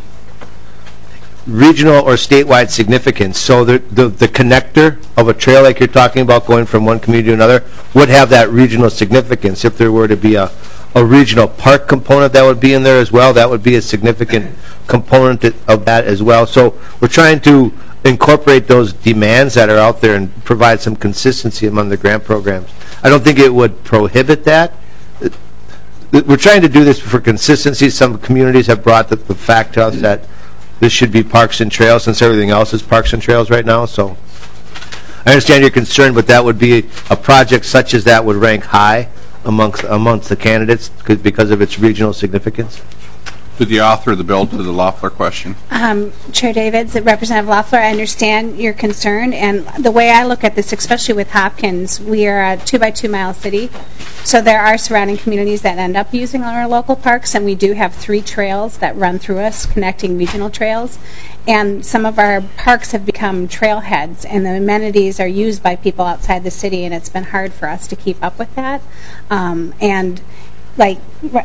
regional or statewide significance. So the connector of a trail like you're talking about going from one community to another would have that regional significance. If there were to be a regional park component that would be in there as well, that would be a significant component of that as well. So we're trying to incorporate those demands that are out there and provide some consistency among the grant programs. I don't think it would prohibit that. We're trying to do this for consistency. Some communities have brought the fact to us that this should be parks and trails since everything else is parks and trails right now. So I understand your concern, but that would be a project such as that would rank high amongst the candidates because of its regional significance.
To the author of the bill, to the Loeffler question.
Chair Davids, Representative Loeffler, I understand your concern, and the way I look at this, especially with Hopkins, we are a 2-by-2 mile city, so there are surrounding communities that end up using our local parks, and we do have 3 trails that run through us, connecting regional trails, and some of our parks have become trailheads, and the amenities are used by people outside the city, and it's been hard for us to keep up with that. And like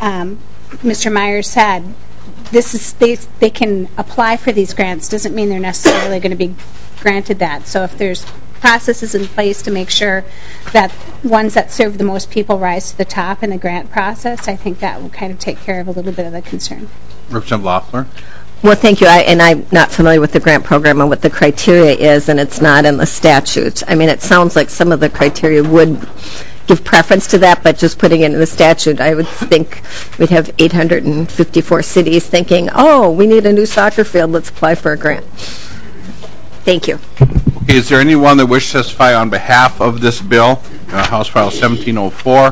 Mr. Myers said, this is they can apply for these grants. Doesn't mean they're necessarily going to be granted that. So if there's processes in place to make sure that ones that serve the most people rise to the top in the grant process, I think that will kind of take care of a little bit of the concern.
Representative Loeffler.
Well, thank you. I'm not familiar with the grant program and what the criteria is, and it's not in the statute. I mean, it sounds like some of the criteria would give preference to that, but just putting it in the statute, I would think we'd have 854 cities thinking, oh, we need a new soccer field, let's apply for a grant. Thank you.
Okay, is there anyone that wishes to testify on behalf of this bill, House File 1704?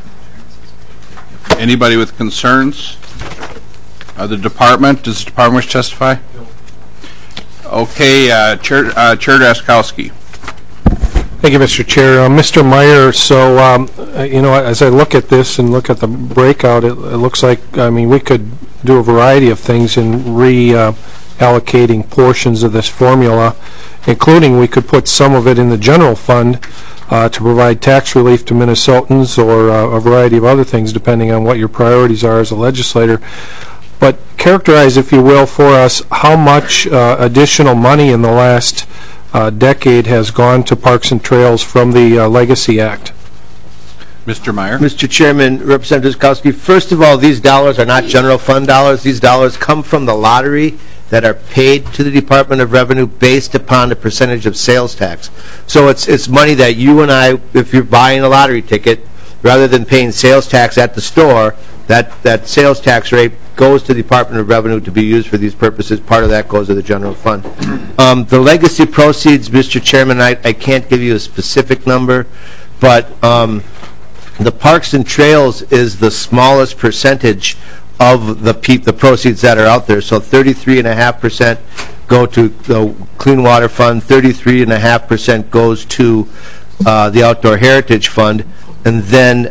Anybody with concerns? The department, does the department wish to testify? Okay, Chair Drazkowski.
Thank you, Mr. Chair. Mr. Meyer, so, as I look at this and look at the breakout, it looks like, we could do a variety of things in reallocating portions of this formula, including we could put some of it in the general fund to provide tax relief to Minnesotans or a variety of other things, depending on what your priorities are as a legislator. But characterize, if you will, for us how much additional money in the last decade has gone to Parks and Trails from the Legacy Act.
Mr. Meyer.
Mr. Chairman, Representative Drazkowski, first of all, these dollars are not general fund dollars. These dollars come from the lottery that are paid to the Department of Revenue based upon the percentage of sales tax. So it's money that you and I, if you're buying a lottery ticket, rather than paying sales tax at the store, that sales tax rate goes to the Department of Revenue to be used for these purposes. Part of that goes to the general fund. The legacy proceeds, Mr. Chairman, I can't give you a specific number, but the Parks and Trails is the smallest percentage of the proceeds that are out there. So 33.5% go to the Clean Water Fund, 33.5% goes to the Outdoor Heritage Fund, and then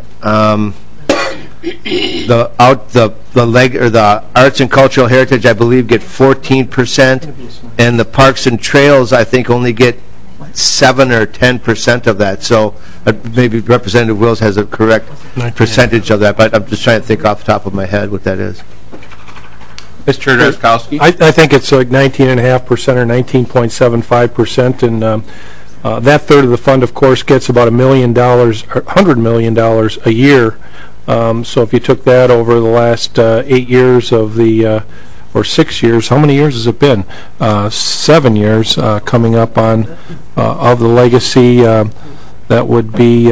the Arts and Cultural Heritage, I believe, get 14%, and the Parks and Trails, I think, only get 7 or 10% of that. So maybe Representative Wills has a correct percentage of that, but I'm just trying to think off the top of my head what that is.
Mr. Drazkowski?
I think it's like 19.5% or 19.75%, and that third of the fund, of course, gets about $1 million, $100 million a year. So if you took that over the last 8 years of the, or 6 years, how many years has it been? 7 years coming up on of the legacy. That would be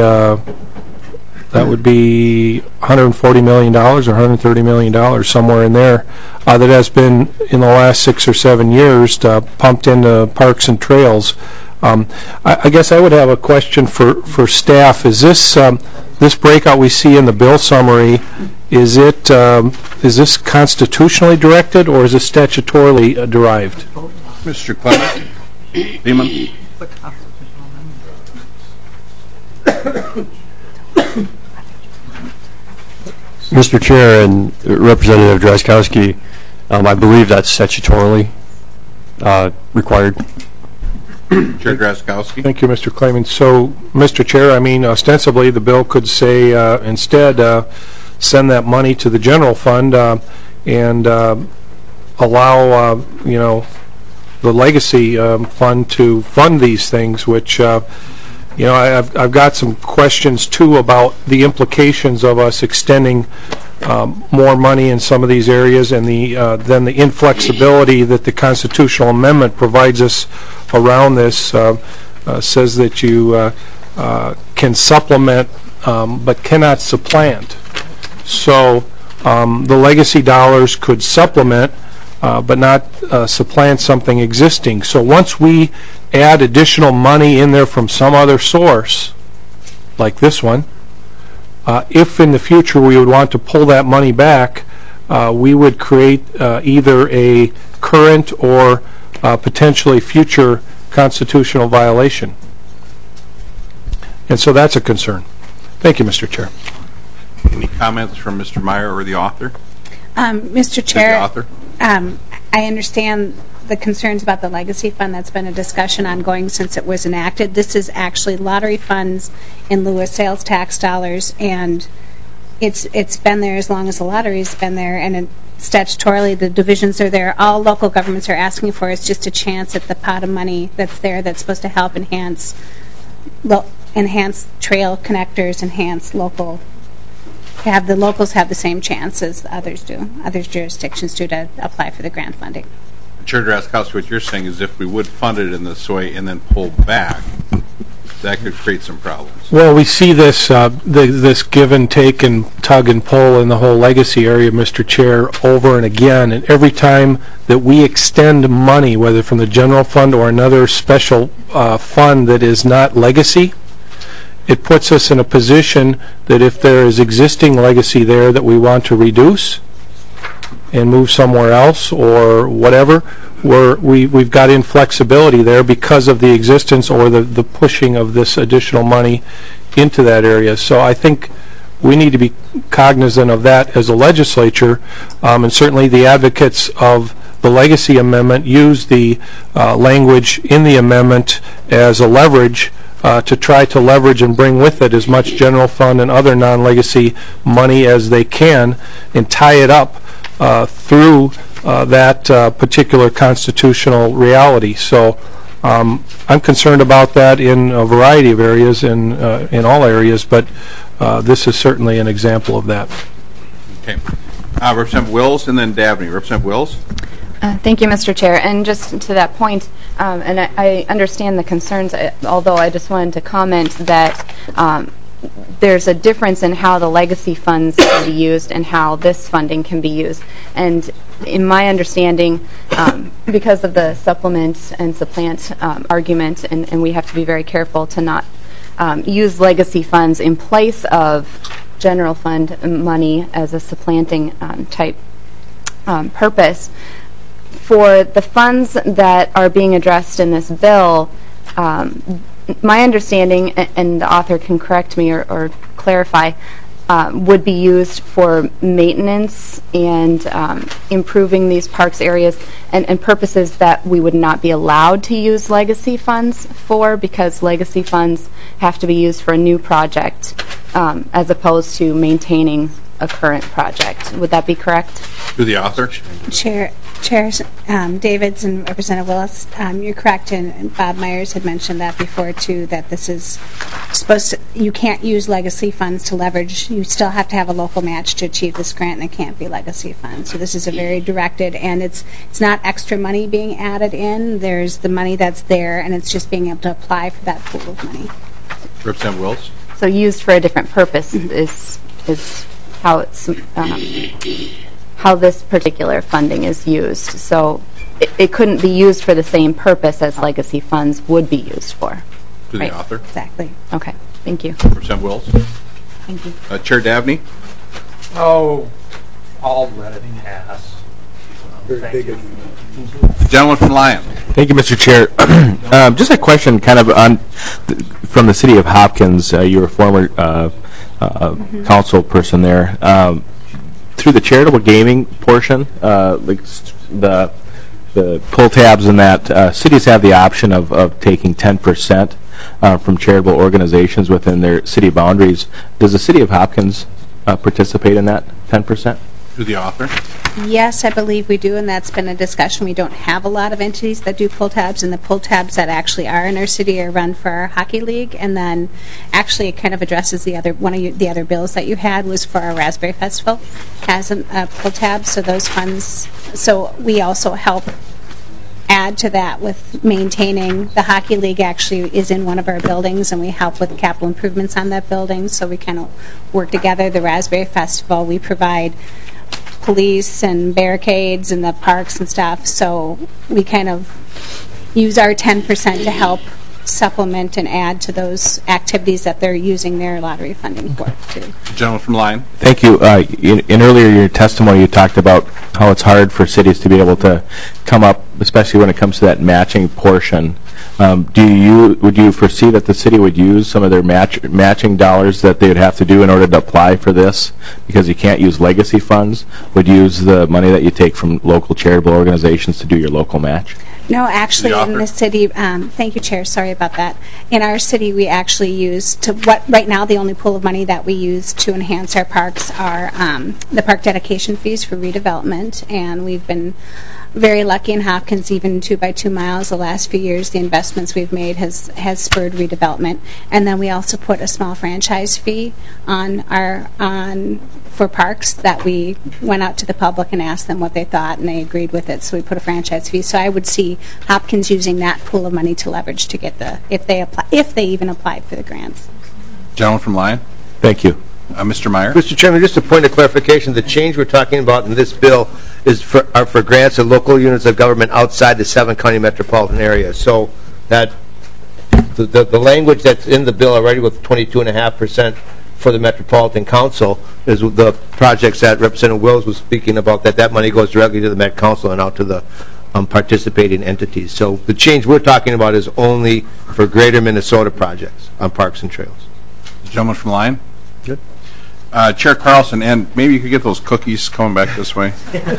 $140 million or $130 million, somewhere in there, that has been in the last 6 or 7 years pumped into Parks and Trails. I guess I would have a question for staff. Is this this breakout we see in the bill summary, is this constitutionally directed or is it statutorily derived?
Mr. Clement? Beeman?
Mr. Chair and Representative Drazkowski, I believe that's statutorily required.
Chair Drazkowski.
Thank you, Mr. Clayman. So, Mr. Chair, I mean, ostensibly the bill could say instead send that money to the general fund and allow, you know, the legacy fund to fund these things, which, you know, I've got some questions too about the implications of us extending more money in some of these areas, and then the inflexibility that the constitutional amendment provides us around this says that you can supplement but cannot supplant. So the legacy dollars could supplement but not supplant something existing. So once we add additional money in there from some other source, like this one, if in the future we would want to pull that money back, we would create either a current or potentially future constitutional violation. And so that's a concern. Thank you, Mr. Chair.
Any comments from Mr. Meyer or the author?
Mr. Chair,
the author?
I understand the concerns about the legacy fund. That's been a discussion ongoing since it was enacted. This is actually lottery funds in lieu of sales tax dollars, and it's been there as long as the lottery's been there, and statutorily the divisions are there. All local governments are asking for is just a chance at the pot of money that's there that's supposed to help enhance trail connectors, enhance local, have the locals have the same chance as others do, other jurisdictions do, to apply for the grant funding.
Chair Drazkowski, what you're saying is if we would fund it in this way and then pull back, that could create some problems.
Well, we see this this give and take and tug and pull in the whole legacy area, Mr. Chair, over and again. And every time that we extend money, whether from the general fund or another special fund that is not legacy, it puts us in a position that if there is existing legacy there that we want to reduce and move somewhere else or whatever, we've got inflexibility there because of the existence or the pushing of this additional money into that area. So I think we need to be cognizant of that as a legislature, and certainly the advocates of the legacy amendment use the language in the amendment as a leverage to try to leverage and bring with it as much general fund and other non-legacy money as they can and tie it up through that particular constitutional reality. So I'm concerned about that in a variety of areas, in all areas, but this is certainly an example of that.
Okay. Representative Wills and then Dabney. Representative Wills?
Thank you, Mr. Chair. And just to that point, and I understand the concerns, although I just wanted to comment that there's a difference in how the legacy funds can be used and how this funding can be used. And in my understanding, because of the supplement and supplant argument, and we have to be very careful to not use legacy funds in place of general fund money as a supplanting type purpose. For the funds that are being addressed in this bill, my understanding, and the author can correct me or clarify, would be used for maintenance and improving these parks areas and purposes that we would not be allowed to use legacy funds for, because legacy funds have to be used for a new project as opposed to maintaining a current project. Would that be correct?
To the author.
Chair Davids and Representative Willis, you're correct, and Bob Myers had mentioned that before too, that this is supposed to, you can't use legacy funds to leverage, you still have to have a local match to achieve this grant, and it can't be legacy funds. So this is a very directed, and it's not extra money being added in, there's the money that's there, and it's just being able to apply for that pool of money.
Representative Wills.
So used for a different purpose is how it's how this particular funding is used. So it couldn't be used for the same purpose as legacy funds would be used for.
To the author.
Exactly.
Okay. Thank you.
Representative Wills.
Thank you.
Chair Dabney.
Oh, I'll let it pass. Thank you.
The gentleman from Lyon.
Thank you, Mr. Chair. Just a question kind of on from the city of Hopkins. You're a former council person there. Through the charitable gaming portion, like the pull tabs and that, cities have the option of taking 10% from charitable organizations within their city boundaries. Does the city of Hopkins participate in that 10%?
To the author.
Yes, I believe we do, and that's been a discussion. We don't have a lot of entities that do pull tabs, and the pull tabs that actually are in our city are run for our hockey league, and then actually it kind of addresses the other the other bills that you had was for our Raspberry Festival has a pull tab, so those funds, so we also help add to that with maintaining. The hockey league actually is in one of our buildings, and we help with capital improvements on that building, so we kind of work together. The Raspberry Festival, we provide police and barricades and the parks and stuff, so we kind of use our 10% to help supplement and add to those activities that they're using their lottery funding for too.
Gentleman from Lyon.
Thank you. In earlier your testimony, you talked about how it's hard for cities to be able to come up, especially when it comes to that matching portion. Would you foresee that the city would use some of their matching dollars that they would have to do in order to apply for this, because you can't use legacy funds? Would you use the money that you take from local charitable organizations to do your local match?
No, actually, in the city, thank you, Chair, sorry about that. In our city, we actually use, right now, the only pool of money that we use to enhance our parks are the park dedication fees for redevelopment, and we've been very lucky in Hopkins, even 2 by 2 miles. The last few years, the investments we've made has spurred redevelopment. And then we also put a small franchise fee for parks that we went out to the public and asked them what they thought, and they agreed with it. So we put a franchise fee. So I would see Hopkins using that pool of money to leverage to get if they even applied for the grants.
Gentleman from Lyon.
Thank you.
Mr. Meyer.
Mr. Chairman, just a point of clarification. The change we're talking about in this bill is for grants to local units of government outside the 7-county metropolitan area. So that the language that's in the bill already with 22.5% for the Metropolitan Council is the projects that Representative Wills was speaking about, that money goes directly to the Met Council and out to the participating entities. So the change we're talking about is only for greater Minnesota projects on parks and trails.
Gentleman from Lyon.
Good.
Chair Carlson, and maybe you could get those cookies coming back this way.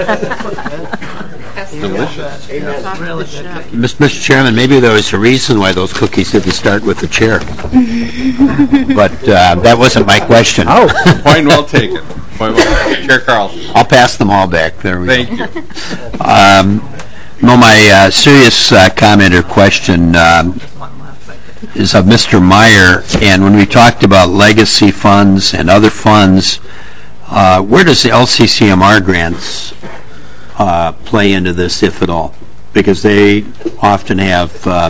Delicious.
Mr. Chairman, maybe there was a reason why those cookies didn't start with the chair. But that wasn't my question.
Oh, point well taken. Point well taken. Chair Carlson.
I'll pass them all back. There we
go.
Thank you. No, my serious comment or question is of Mr. Meyer, and when we talked about legacy funds and other funds, where does the LCCMR grants play into this, if at all? Because they often have,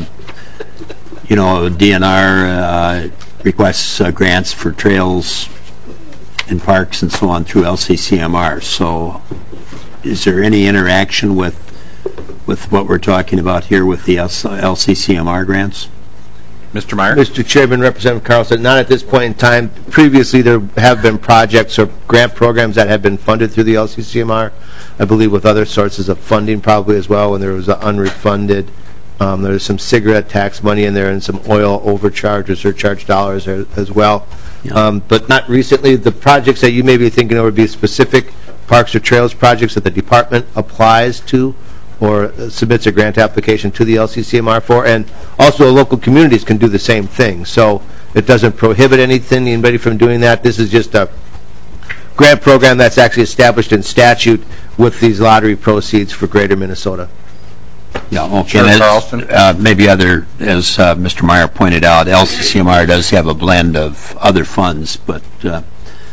DNR requests grants for trails and parks and so on through LCCMR. So is there any interaction with what we're talking about here with the LCCMR grants?
Mr. Meyer?
Mr. Chairman, Representative Carlson, not at this point in time. Previously, there have been projects or grant programs that have been funded through the LCCMR, I believe with other sources of funding probably as well, when there was unrefunded. There's some cigarette tax money in there and some oil overcharge or surcharge dollars as well. But not recently. The projects that you may be thinking of would be specific parks or trails projects that the department applies to or submits a grant application to the LCCMR for, and also local communities can do the same thing. So it doesn't prohibit anybody from doing that. This is just a grant program that's actually established in statute with these lottery proceeds for Greater Minnesota.
Yeah, okay. Maybe as Mr. Meyer pointed out, LCCMR does have a blend of other funds, but the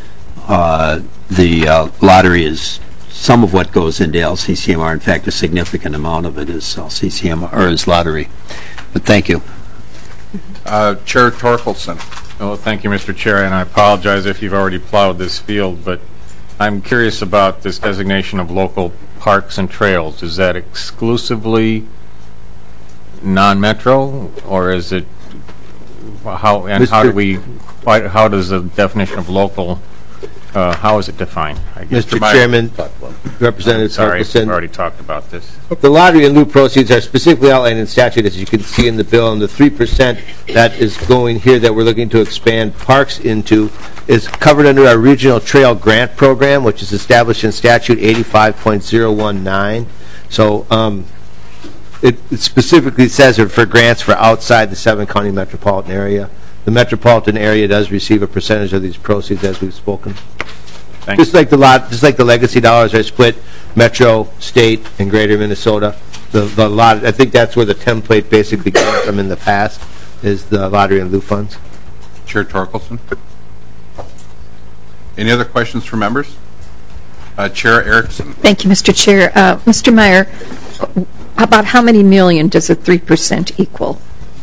lottery is some of what goes into LCCMR. In fact, a significant amount of it is LCCMR or is lottery. But thank you.
Chair Torkelson.
Oh, thank you, Mr. Chair, and I apologize if you've already plowed this field, but I'm curious about this designation of local parks and trails. Is that exclusively non-metro, or is it how does the definition of local how is it defined?
Mr. Chairman, Representative
Torkelson, we've already talked about this.
The lottery and loot proceeds are specifically outlined in statute, as you can see in the bill, and the 3% that is going here that we're looking to expand parks into is covered under our Regional Trail Grant Program, which is established in statute 85.019. So it specifically says for grants for outside the 7-county metropolitan area. The metropolitan area does receive a percentage of these proceeds, as we've spoken. Just like the legacy dollars are split, Metro, State, and Greater Minnesota. The lot, I think that's where the template basically came from in the past, is the lottery and loot funds.
Chair Torkelson. Any other questions from members? Chair Erickson.
Thank you, Mr. Chair. Mr. Meyer, about how many million does a 3% equal?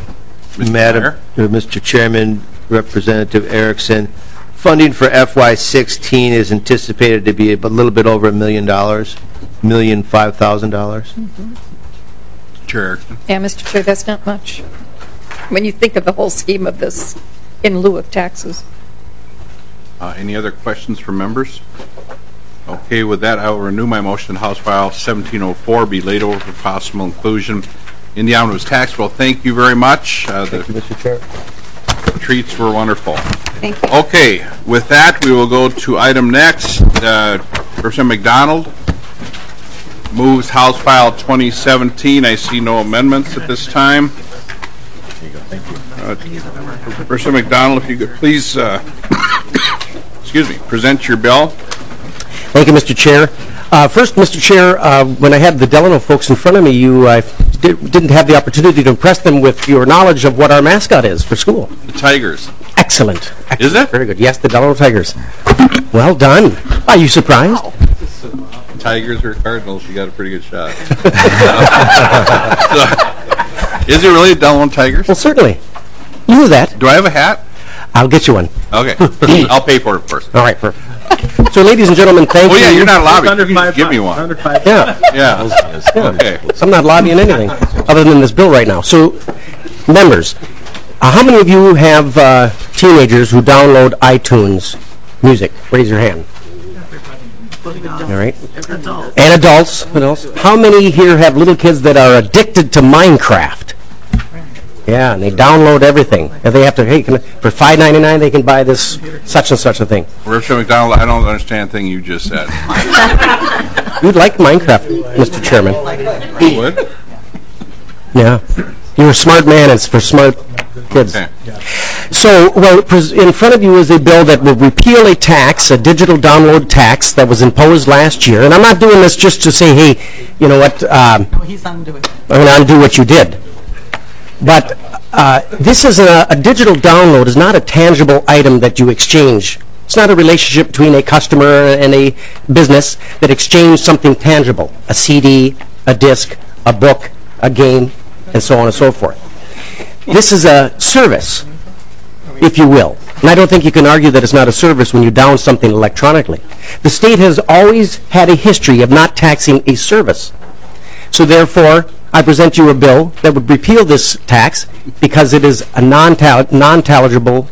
Mr. Chairman, Representative Erickson, funding for FY16 is anticipated to be a little bit over $1 million, $1,005,000.
Chair Erickson.
Yeah, Mr. Chair, that's not much when you think of the whole scheme of this in lieu of taxes.
Any other questions from members? Okay, with that, I will renew my motion that House File 1704 be laid over for possible inclusion in the omnibus tax bill. Thank you very much.
Thank you, Mr. Chair.
The treats were wonderful.
Thank you.
Okay, with that, we will go to item next. Representative McDonald moves House File 2017. I see no amendments at this time. There you go. Thank you. Representative McDonald, if you could please, excuse me, present your bill.
Thank you, Mr. Chair. First, Mr. Chair, when I had the Delano folks in front of me, you didn't have the opportunity to impress them with your knowledge of what our mascot is for school.
The Tigers.
Excellent.
Is it?
Very good. Yes, the Delano Tigers. Well done. Are you surprised?
Tigers or Cardinals, you got a pretty good shot. Is it really a Delano Tigers?
Well, certainly. You knew that.
Do I have a hat?
I'll get you one.
Okay. I'll pay for it first.
All right, perfect. So, ladies and gentlemen, thank you.
Oh, yeah, you're not lobbying. You can give me one.
Yeah.
Yeah. Okay.
I'm not lobbying anything other than this bill right now. So, members, how many of you have teenagers who download iTunes music? Raise your hand. All right. And adults. How many here have little kids that are addicted to Minecraft? Yeah, and they download everything. And they have to, hey, for $5.99 they can buy this such and such a thing.
Representative McDonald, I don't understand a thing you just said.
You'd like Minecraft, Mr. Chairman.
You would?
Yeah. You're a smart man. It's for smart kids. Okay. So, well, in front of you is a bill that will repeal a tax, a digital download tax that was imposed last year. And I'm not doing this just to say, hey, you know what,
He's undoing it.
I'm going to undo what you did. But this is a digital download is not a tangible item that you exchange. It's not a relationship between a customer and a business that exchange something tangible, a CD, a disc, a book, a game, and so on and so forth. This is a service, if you will. And I don't think you can argue that it's not a service when you down something electronically. The state has always had a history of not taxing a service. So therefore, I present you a bill that would repeal this tax because it is a non-tangible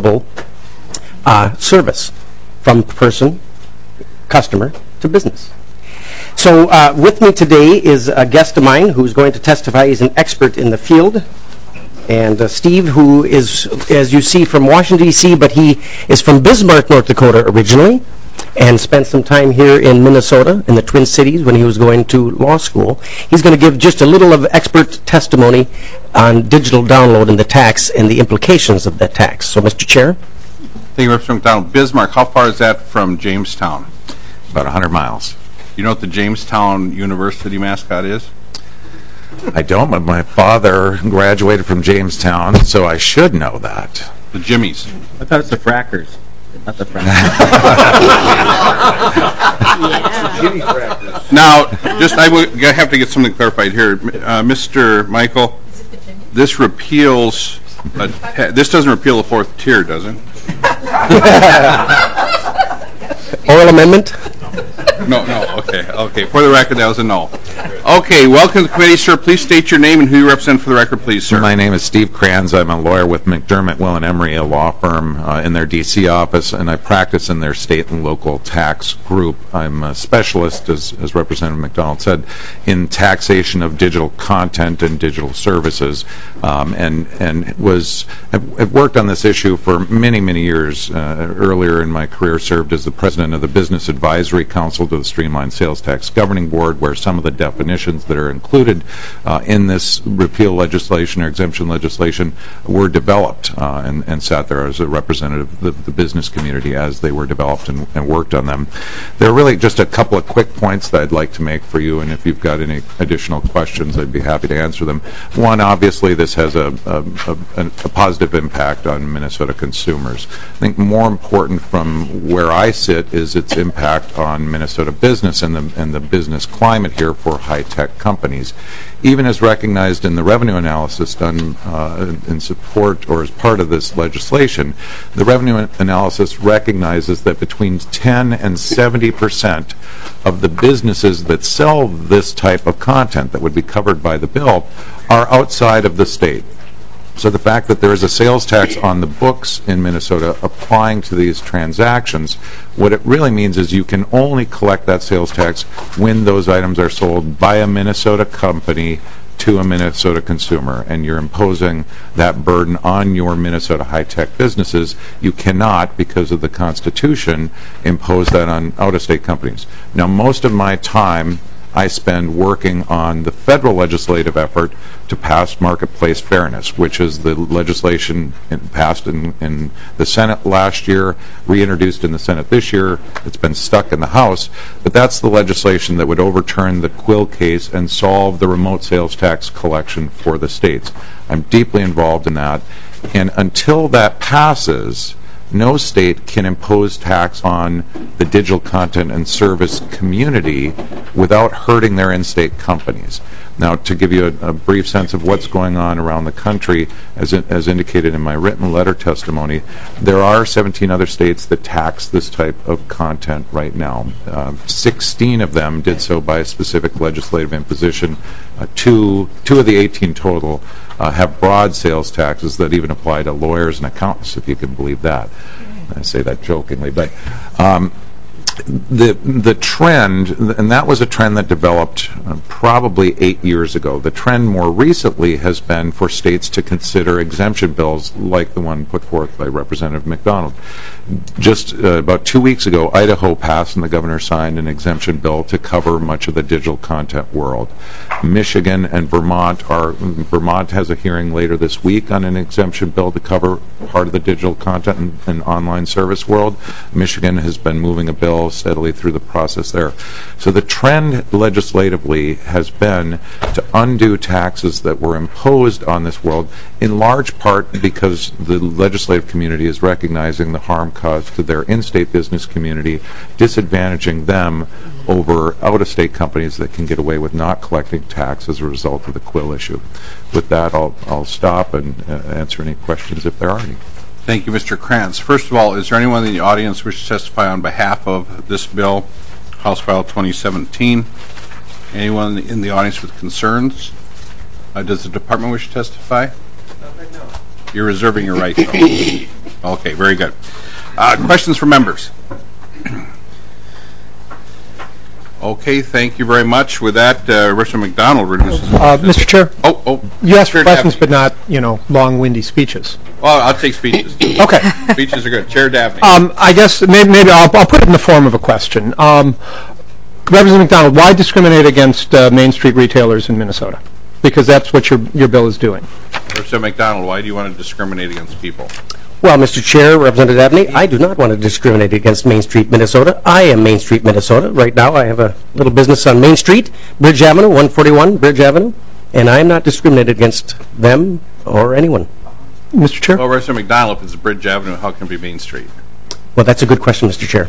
service from person, customer, to business. So with me today is a guest of mine who's going to testify. He's an expert in the field. And Steve, who is, as you see, from Washington, D.C., but he is from Bismarck, North Dakota originally, and spent some time here in Minnesota, in the Twin Cities, when he was going to law school. He's going to give just a little of expert testimony on digital download and the tax and the implications of that tax. So, Mr. Chair.
Thank you, Representative McDonald. Bismarck, how far is that from Jamestown?
About 100 miles.
You know what the Jamestown University mascot is?
I don't, but my father graduated from Jamestown, so I should know that.
The Jimmies.
I thought it's the Frackers. Not the Frackers.
Now, I have to get something clarified here. Mr. Michael, this repeals, this doesn't repeal the fourth tier, does it?
Oral amendment?
No, okay. For the record, that was a no. Okay, welcome to the committee, sir. Please state your name and who you represent for the record, please, sir.
My name is Steve Kranz. I'm a lawyer with McDermott, Will & Emery, a law firm in their D.C. office, and I practice in their state and local tax group. I'm a specialist, as Representative McDonald said, in taxation of digital content and digital services, and have worked on this issue for many, many years. Earlier in my career, served as the president of the Business Advisory Council to the Streamlined Sales Tax Governing Board, where some of the definitions that are included in this repeal legislation or exemption legislation were developed, and sat there as a representative of the business community as they were developed and worked on them. There are really just a couple of quick points that I'd like to make for you, and if you've got any additional questions, I'd be happy to answer them. One, obviously, this has a positive impact on Minnesota consumers. I think more important from where I sit is its impact on Minnesota business and the business climate here for high-tech companies. Even as recognized in the revenue analysis done in support or as part of this legislation, the revenue analysis recognizes that between 10 and 70% of the businesses that sell this type of content that would be covered by the bill are outside of the state. So the fact that there is a sales tax on the books in Minnesota applying to these transactions, what it really means is you can only collect that sales tax when those items are sold by a Minnesota company to a Minnesota consumer, and you're imposing that burden on your Minnesota high-tech businesses. You cannot, because of the Constitution, impose that on out-of-state companies. Now, most of my time I spend working on the federal legislative effort to pass marketplace fairness, which is the legislation passed in the Senate last year, reintroduced in the Senate this year. It's been stuck in the House, but that's the legislation that would overturn the Quill case and solve the remote sales tax collection for the states. I'm deeply involved in that, and until that passes, no state can impose tax on the digital content and service community without hurting their in-state companies. Now, to give you a brief sense of what's going on around the country, as indicated in my written letter testimony, there are 17 other states that tax this type of content right now. 16 of them did so by a specific legislative imposition. Two of the 18 total have broad sales taxes that even apply to lawyers and accountants, if you can believe that. I say that jokingly, but the trend, and that was a trend that developed probably 8 years ago. The trend more recently has been for states to consider exemption bills like the one put forth by Representative McDonald. Just about 2 weeks ago, Idaho passed and the governor signed an exemption bill to cover much of the digital content world. Michigan and Vermont has a hearing later this week on an exemption bill to cover part of the digital content and online service world. Michigan has been moving a bill steadily through the process there. So the trend legislatively has been to undo taxes that were imposed on this world, in large part because the legislative community is recognizing the harm caused to their in-state business community, disadvantaging them over out-of-state companies that can get away with not collecting tax as a result of the Quill issue. With that, I'll stop and answer any questions if there are any.
Thank you, Mr. Krantz. First of all, is there anyone in the audience who wishes to testify on behalf of this bill, House File 2017? Anyone in the audience with concerns? Does the department wish to testify?
No.
You're reserving your right, though. Okay, very good. Questions from members? Okay, thank you very much. With that, Richard McDonald reduces.
Mr. Chair?
Oh.
You asked for questions, but not, long, windy speeches.
Well, I'll take speeches.
Okay.
Speeches are good. Chair Dabney.
I guess maybe I'll put it in the form of a question. Representative McDonald, why discriminate against Main Street retailers in Minnesota? Because that's what your bill is doing.
Representative McDonald, why do you want to discriminate against people?
Well, Mr. Chair, Representative Dabney, I do not want to discriminate against Main Street, Minnesota. I am Main Street, Minnesota. Right now, I have a little business on Main Street, Bridge Avenue, 141 Bridge Avenue, and I am not discriminated against them or anyone.
Mr. Chair?
Well, Representative McDonald, if it's Bridge Avenue, how can it be Main Street?
Well, that's a good question, Mr. Chair.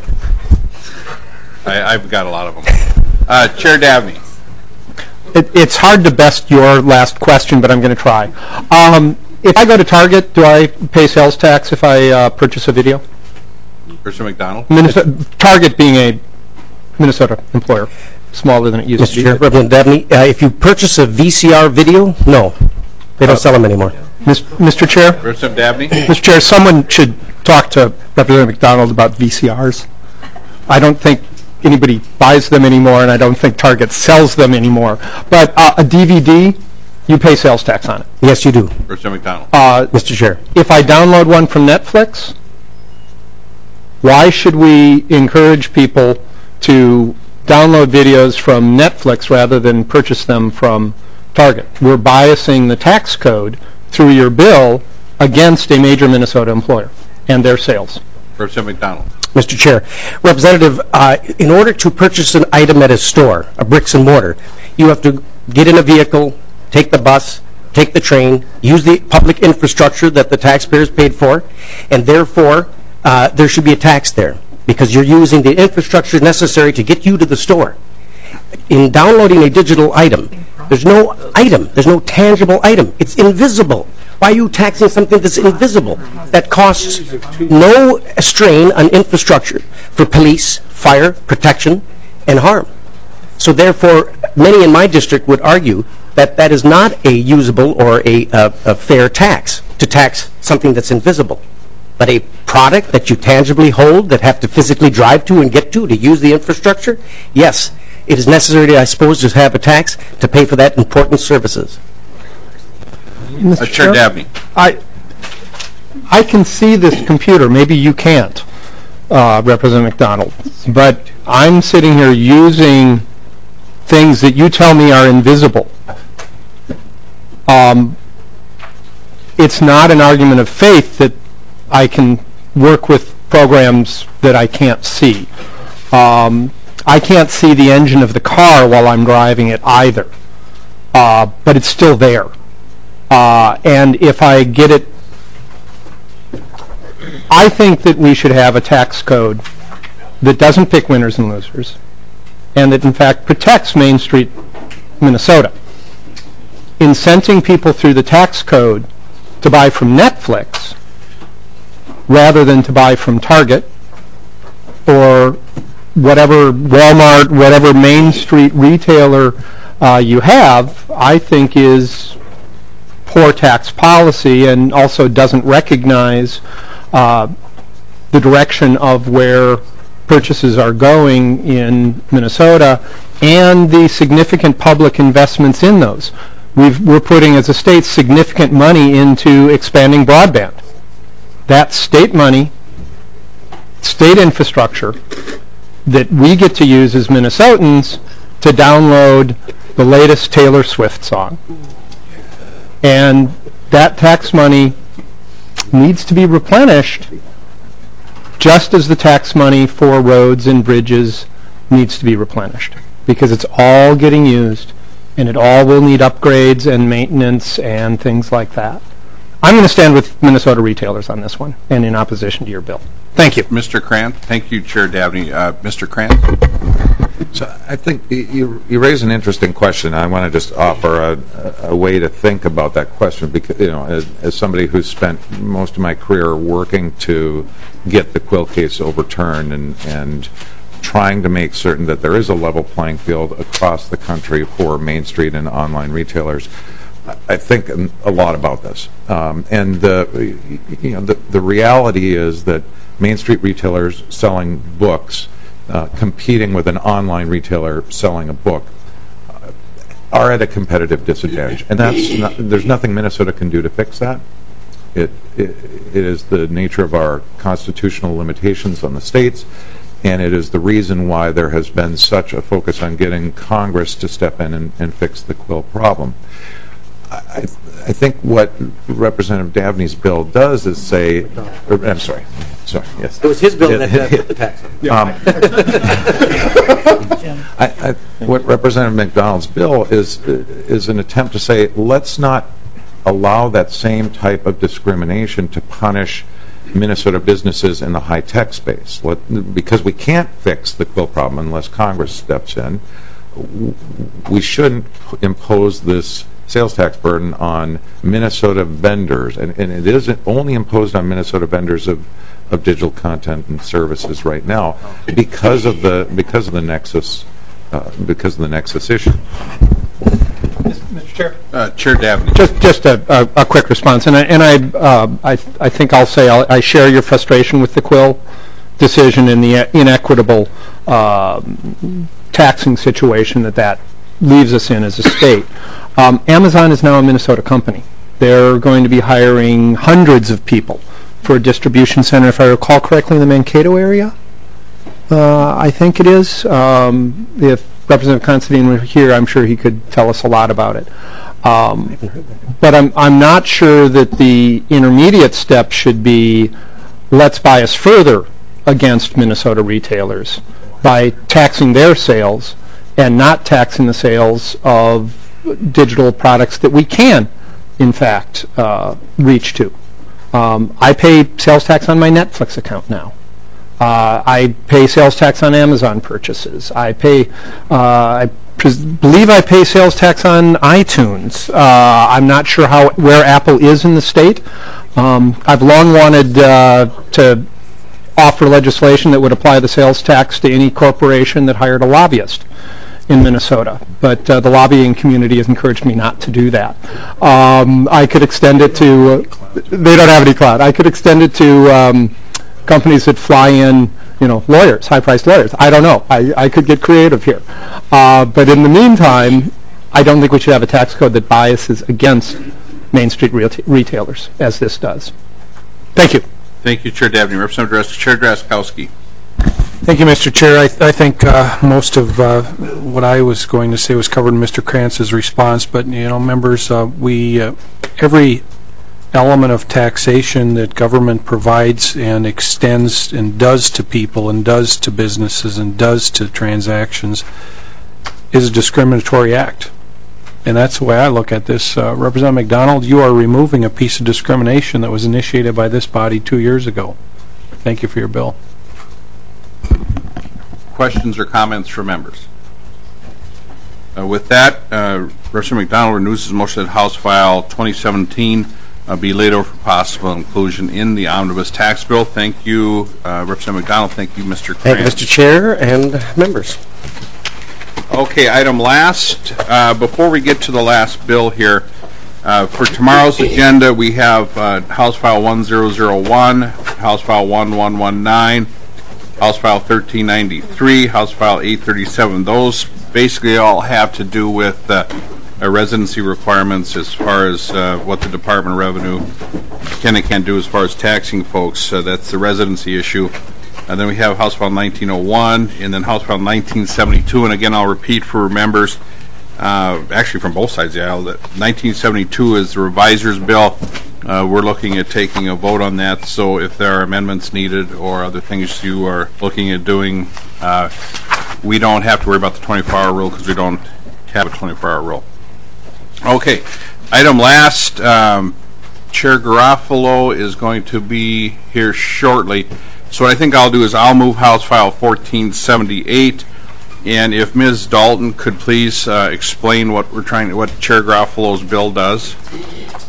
I've got a lot of them. Chair Dabney.
It's hard to best your last question, but I'm going to try. If I go to Target, do I pay sales tax if I purchase a video?
Representative
McDonald? Target being a Minnesota employer, smaller than it used to be.
Mr. Chair, Representative Dabney, if you purchase a VCR video, no. They don't sell them anymore.
Mr. Chair?
Representative Dabney?
Mr. Chair, someone should talk to Representative McDonald about VCRs. I don't think anybody buys them anymore, and I don't think Target sells them anymore. But a DVD, you pay sales tax on it.
Yes, you do.
Representative McDonald.
Mr. Chair.
If I download one from Netflix, why should we encourage people to download videos from Netflix rather than purchase them from Target? We're biasing the tax code through your bill against a major Minnesota employer and their sales.
Representative McDonald.
Mr. Chair, Representative, in order to purchase an item at a store, a bricks and mortar, you have to get in a vehicle, take the bus, take the train, use the public infrastructure that the taxpayers paid for, and therefore there should be a tax there because you're using the infrastructure necessary to get you to the store. In downloading a digital item, there's no item, there's no tangible item. It's invisible. Why are you taxing something that's invisible, that costs no strain on infrastructure for police, fire, protection, and harm? So therefore, many in my district would argue that that is not a usable or a fair tax, to tax something that's invisible. But a product that you tangibly hold, that have to physically drive to and get to use the infrastructure, yes, it is necessary, I suppose, to have a tax to pay for that important services.
Mr.
Chair Dabney.
I can see this computer. Maybe you can't, Representative McDonald. But I'm sitting here using things that you tell me are invisible. It's not an argument of faith that I can work with programs that I can't see. I can't see the engine of the car while I'm driving it either. But it's still there. And if I get it, I think that we should have a tax code that doesn't pick winners and losers, and that in fact protects Main Street, Minnesota. Incenting people through the tax code to buy from Netflix rather than to buy from Target or whatever Walmart, whatever Main Street retailer you have, I think is poor tax policy and also doesn't recognize the direction of where purchases are going in Minnesota and the significant public investments in those. We're putting, as a state, significant money into expanding broadband. That's state money, state infrastructure that we get to use as Minnesotans to download the latest Taylor Swift song. And that tax money needs to be replenished just as the tax money for roads and bridges needs to be replenished, because it's all getting used and it all will need upgrades and maintenance and things like that. I'm going to stand with Minnesota retailers on this one and in opposition to your bill. Thank you.
Mr. Krantz. Thank you, Chair Dabney. Mr. Krantz.
So I think you raise an interesting question. I want to just offer a way to think about that question, because as somebody who's spent most of my career working to get the Quill case overturned and trying to make certain that there is a level playing field across the country for Main Street and online retailers. I think a lot about this, and the reality is that Main Street retailers selling books, competing with an online retailer selling a book, are at a competitive disadvantage, and there's nothing Minnesota can do to fix that. It is the nature of our constitutional limitations on the states, and it is the reason why there has been such a focus on getting Congress to step in and fix the quill problem. I think what Representative Dabney's bill does is say, I'm sorry, yes.
It was his bill that put the tax on.
What Representative McDonald's bill is an attempt to say, let's not allow that same type of discrimination to punish Minnesota businesses in the high-tech space. Because we can't fix the quill problem unless Congress steps in, we shouldn't impose this sales tax burden on Minnesota vendors, and it isn't only imposed on Minnesota vendors of digital content and services right now because of the nexus issue.
Mr. Chair.
Chair Dabney.
Just a quick response, and I think I'll say I share your frustration with the quill decision and the inequitable taxing situation that leaves us in as a state. Amazon is now a Minnesota company. They're going to be hiring hundreds of people for a distribution center, if I recall correctly, in the Mankato area. I think it is. If Representative Considine were here, I'm sure he could tell us a lot about it. But I'm not sure that the intermediate step should be let's bias further against Minnesota retailers by taxing their sales and not taxing the sales of digital products that we can, in fact, reach to. I pay sales tax on my Netflix account now. I pay sales tax on Amazon purchases. I believe I pay sales tax on iTunes. I'm not sure where Apple is in the state. I've long wanted to offer legislation that would apply the sales tax to any corporation that hired a lobbyist in Minnesota, but the lobbying community has encouraged me not to do that. I could extend it to, they don't have any clout. I could extend it to companies that fly in, lawyers, high-priced lawyers. I don't know. I could get creative here. But in the meantime, I don't think we should have a tax code that biases against Main Street retailers, as this does. Thank you.
Thank you, Chair Dabney. Representative Chair Drazkowski.
Thank you, Mr. Chair. I think most of what I was going to say was covered in Mr. Krantz's response, but, members, every element of taxation that government provides and extends and does to people and does to businesses and does to transactions is a discriminatory act. And that's the way I look at this. Representative McDonald, you are removing a piece of discrimination that was initiated by this body 2 years ago. Thank you for your bill.
Questions or comments from members? With that, Representative McDonald renews his motion that House File 2017 be laid over for possible inclusion in the omnibus tax bill. Thank you, Representative McDonald. Thank you, Mr. Krantz.
Thank you, Mr. Chair and members.
Okay, item last. Before we get to the last bill here, for tomorrow's agenda, we have House File 1001, House File 1119, House File 1393, House File 837. Those basically all have to do with residency requirements as far as what the Department of Revenue can and can't do as far as taxing folks. That's the residency issue. And then we have House File 1901 and then House File 1972. And again, I'll repeat for members, actually from both sides of the aisle, that 1972 is the reviser's bill. We're looking at taking a vote on that, so if there are amendments needed or other things you are looking at doing, we don't have to worry about the 24-hour rule because we don't have a 24-hour rule. Okay, item last, Chair Garofalo is going to be here shortly, so what I think I'll do is I'll move House File 1478, and if Ms. Dalton could please explain what Chair Garofalo's bill does.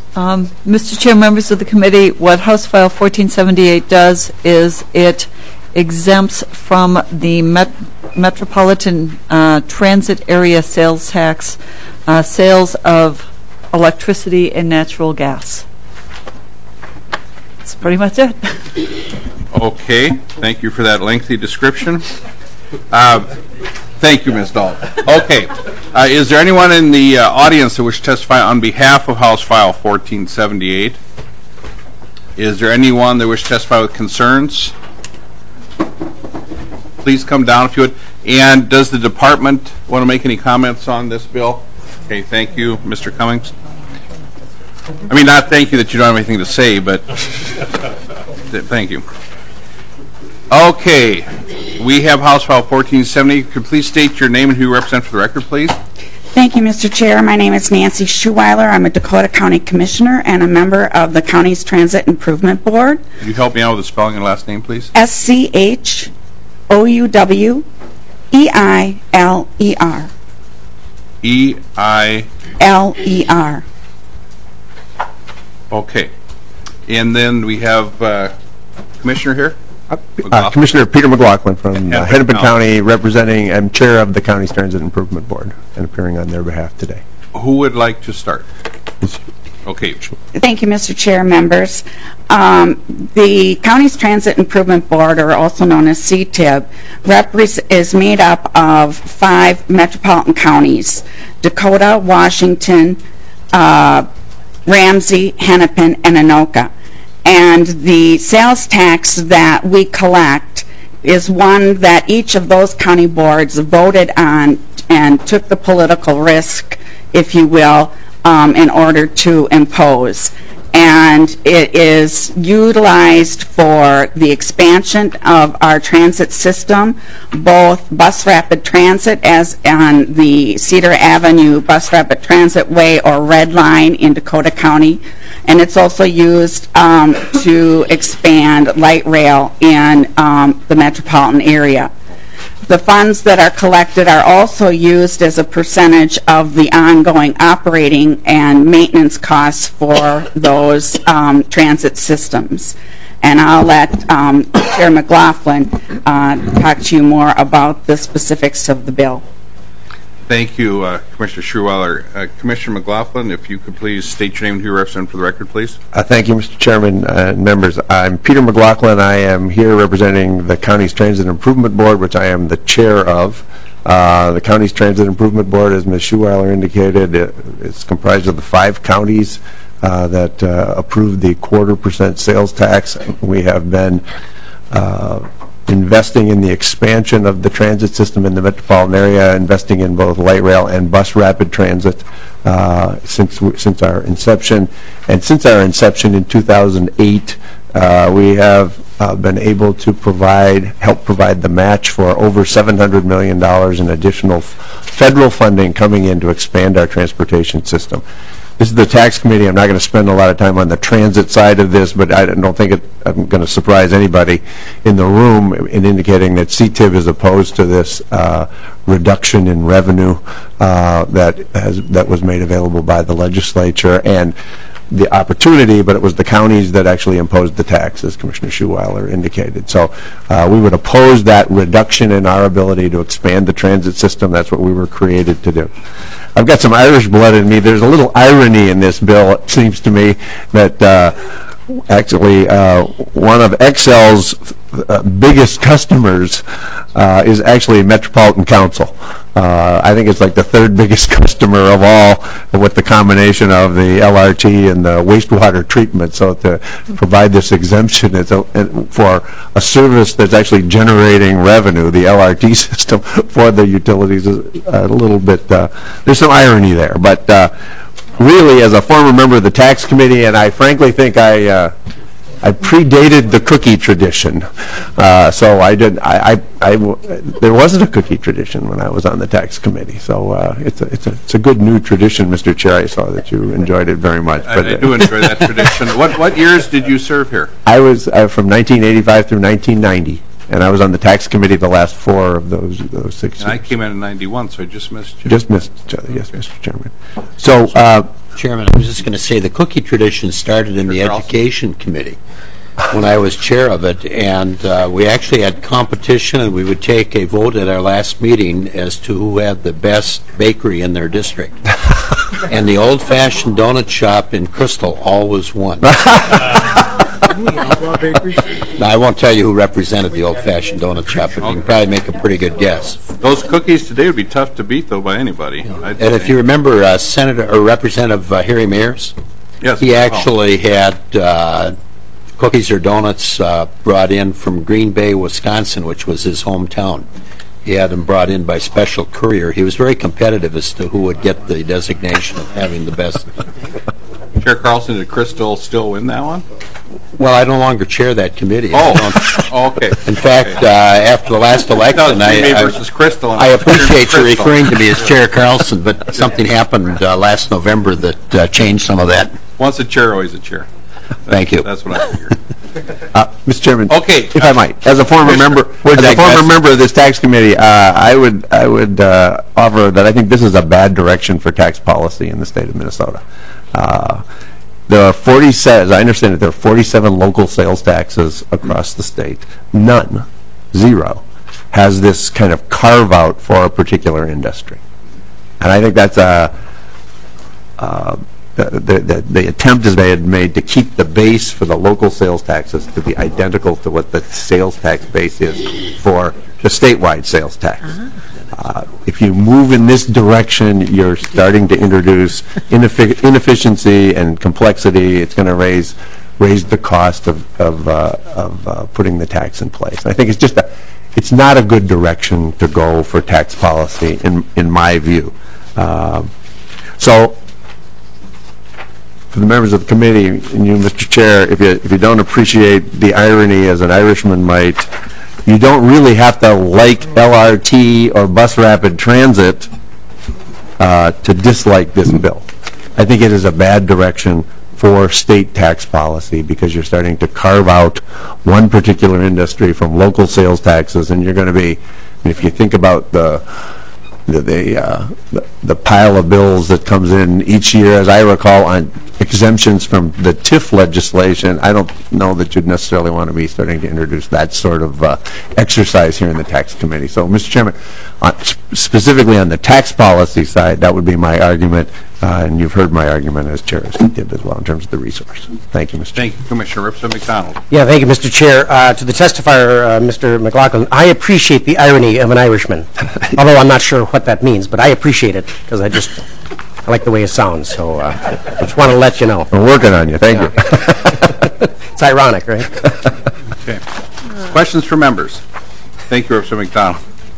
Mr. Chair, members of the committee, what House File 1478 does is it exempts from the Metropolitan Transit Area Sales Tax sales of electricity and natural gas. That's pretty much it.
Okay, thank you for that lengthy description. Thank you, Ms. Dalton. Okay, is there anyone in the audience that wishes to testify on behalf of House File 1478? Is there anyone that wishes to testify with concerns? Please come down if you would. And does the department want to make any comments on this bill? Okay, thank you, Mr. Cummings. I mean, not thank you that you don't have anything to say, but thank you. Okay, we have House File 1470. Could you please state your name and who you represent for the record, please?
Thank you, Mr. Chair. My name is Nancy Schuweiler. I'm a Dakota County Commissioner and a member of the county's Transit Improvement Board.
Could you help me out with the spelling and last name, please?
SCHOUWEILER. E-I-L-E-R.
Okay. And then we have Commissioner here?
Commissioner Peter McLaughlin from Hennepin County, representing and chair of the county's Transit Improvement Board, and appearing on their behalf today.
Who would like to start? Okay.
Thank you, Mr. Chair, members. The county's Transit Improvement Board, or also known as CTIB, is made up of 5 metropolitan counties: Dakota, Washington, Ramsey, Hennepin, and Anoka. And the sales tax that we collect is one that each of those county boards voted on and took the political risk, if you will, in order to impose. And it is utilized for the expansion of our transit system, both Bus Rapid Transit, as on the Cedar Avenue Bus Rapid Transit Way or Red Line in Dakota County. And it's also used to expand light rail in the metropolitan area. The funds that are collected are also used as a percentage of the ongoing operating and maintenance costs for those transit systems. And I'll let Chair McLaughlin talk to you more about the specifics of the bill.
Thank you, Commissioner Schuweiler. Commissioner McLaughlin, if you could please state your name and who you represent for the record, please.
Thank you, Mr. Chairman and members. I'm Peter McLaughlin. I am here representing the county's Transit Improvement Board, which I am the chair of. The county's Transit Improvement Board, as Ms. Schuweiler indicated, it's comprised of the 5 counties that approved the 0.25% sales tax. We have been investing in the expansion of the transit system in the metropolitan area, investing in both light rail and bus rapid transit since our inception. And since our inception in 2008, we have been able to help provide the match for over $700 million in additional federal funding coming in to expand our transportation system. This is the tax committee. I'm not going to spend a lot of time on the transit side of this, but I don't think I'm going to surprise anybody in the room in indicating that CTIB is opposed to this reduction in revenue that was made available by the legislature and the opportunity, but it was the counties that actually imposed the tax, as Commissioner Schuweiler indicated. So we would oppose that reduction in our ability to expand the transit system. That's what we were created to do. I've got some Irish blood in me. There's a little irony in this bill, it seems to me, that actually one of Excel's biggest customers is actually Metropolitan Council. I think it's like the 3rd biggest customer of all, with the combination of the LRT and the wastewater treatment. So to provide this exemption for a service that's actually generating revenue, the LRT system for the utilities, is a little bit, there's some irony there. But really, as a former member of the tax committee, and I frankly think I predated the cookie tradition, so there wasn't a cookie tradition when I was on the tax committee. So it's a good new tradition, Mr. Chair. I saw that you enjoyed it very much.
I do enjoy that tradition. What years did you serve here?
I was from 1985 through 1990. And I was on the tax committee the last 4 of those 6 years.
And I came in 91, so I just missed you.
Just missed each other, yes, Mr. Chairman. So,
Chairman, I was just going to say the cookie tradition started in the Education Committee. when I was chair of it, and we actually had competition, and we would take a vote at our last meeting as to who had the best bakery in their district. And the old-fashioned donut shop in Crystal always won. Now, I won't tell you who represented the old-fashioned donut shop, but you can probably make a pretty good guess.
Those cookies today would be tough to beat, though, by anybody.
And if you remember Senator or Representative Harry Mayers,
yes,
he actually had cookies or donuts brought in from Green Bay, Wisconsin, which was his hometown. He had them brought in by special courier. He was very competitive as to who would get the designation of having the best.
Chair Carlson, did Crystal still win that one?
Well, I no longer chair that committee.
Oh, okay.
In fact, after the last election, I appreciate you referring to me as Chair Carlson, but something happened last November that changed some of that.
Once a chair, always a chair.
Thank you.
That's what I figured.
Mr. Chairman,
okay,
if I might, as a former member of this tax committee, I would offer that I think this is a bad direction for tax policy in the state of Minnesota. There are 47, as I understand it, there are 47 local sales taxes across the state. None, zero, has this kind of carve out for a particular industry. And I think that's the attempt is made to keep the base for the local sales taxes to be identical to what the sales tax base is for the statewide sales tax. If you move in this direction, you're starting to introduce inefficiency and complexity. It's going to raise the cost of putting the tax in place. I think it's just it's not a good direction to go for tax policy in my view. So, for the members of the committee and you, Mr. Chair, if you don't appreciate the irony as an Irishman might, you don't really have to like LRT or bus rapid transit to dislike this bill. I think it is a bad direction for state tax policy because you're starting to carve out one particular industry from local sales taxes, and you're going to be, if you think about the pile of bills that comes in each year, as I recall, on exemptions from the TIF legislation, I don't know that you'd necessarily want to be starting to introduce that sort of exercise here in the tax committee. So, Mr. Chairman, specifically on the tax policy side, that would be my argument, and you've heard my argument as chair as he did as well in terms of the resource. Thank you, Mr. Chair.
Thank you, Commissioner. Representative McDonald.
Yeah, thank you, Mr. Chair. To the testifier, Mr. McLaughlin, I appreciate the irony of an Irishman, although I'm not sure what that means, but I appreciate it because I like the way it sounds, so I just want to let you know.
We're working on you. Thank you.
It's ironic, right?
Okay. Questions for members? Thank you, Representative McDonald.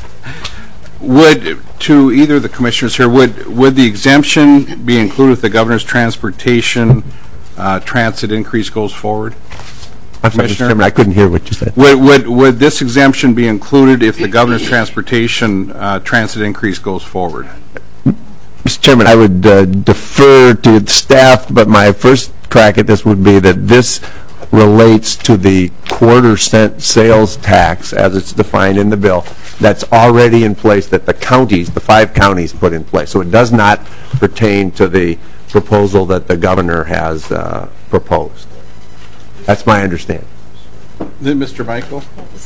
To either of the commissioners here, would the exemption be included if the governor's transportation transit increase goes forward?
I'm sorry, Mr. Chairman, I couldn't hear what you said.
Would this exemption be included if the governor's transportation transit increase goes forward?
Mr. Chairman, I would defer to the staff, but my first crack at this would be that this relates to the quarter-cent sales tax as it's defined in the bill that's already in place that the 5 counties put in place. So it does not pertain to the proposal that the governor has proposed. That's my understanding.
Then Mr. Michael?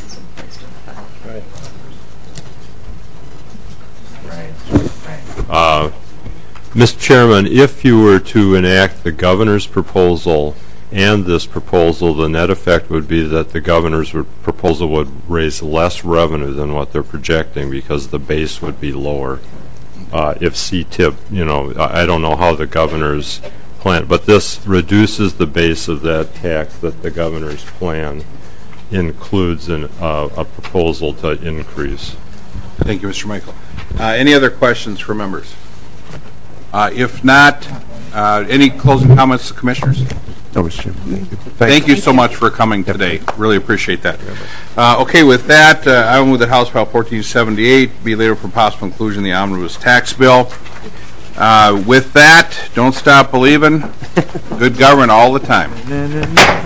Mr. Chairman, if you were to enact the governor's proposal and this proposal, the net effect would be that the governor's proposal would raise less revenue than what they're projecting because the base would be lower. If CTIP, I don't know how the governor's plan, but this reduces the base of that tax that the governor's plan includes in a proposal to increase.
Thank you, Mr. Michael. Any other questions for members? If not, any closing comments to commissioners?
No, Mr. Chairman.
Thank you so much for coming today. Really appreciate that. Okay, with that, I will move that House File 1478 be later for possible inclusion in the omnibus tax bill. With that, don't stop believing. Good government all the time.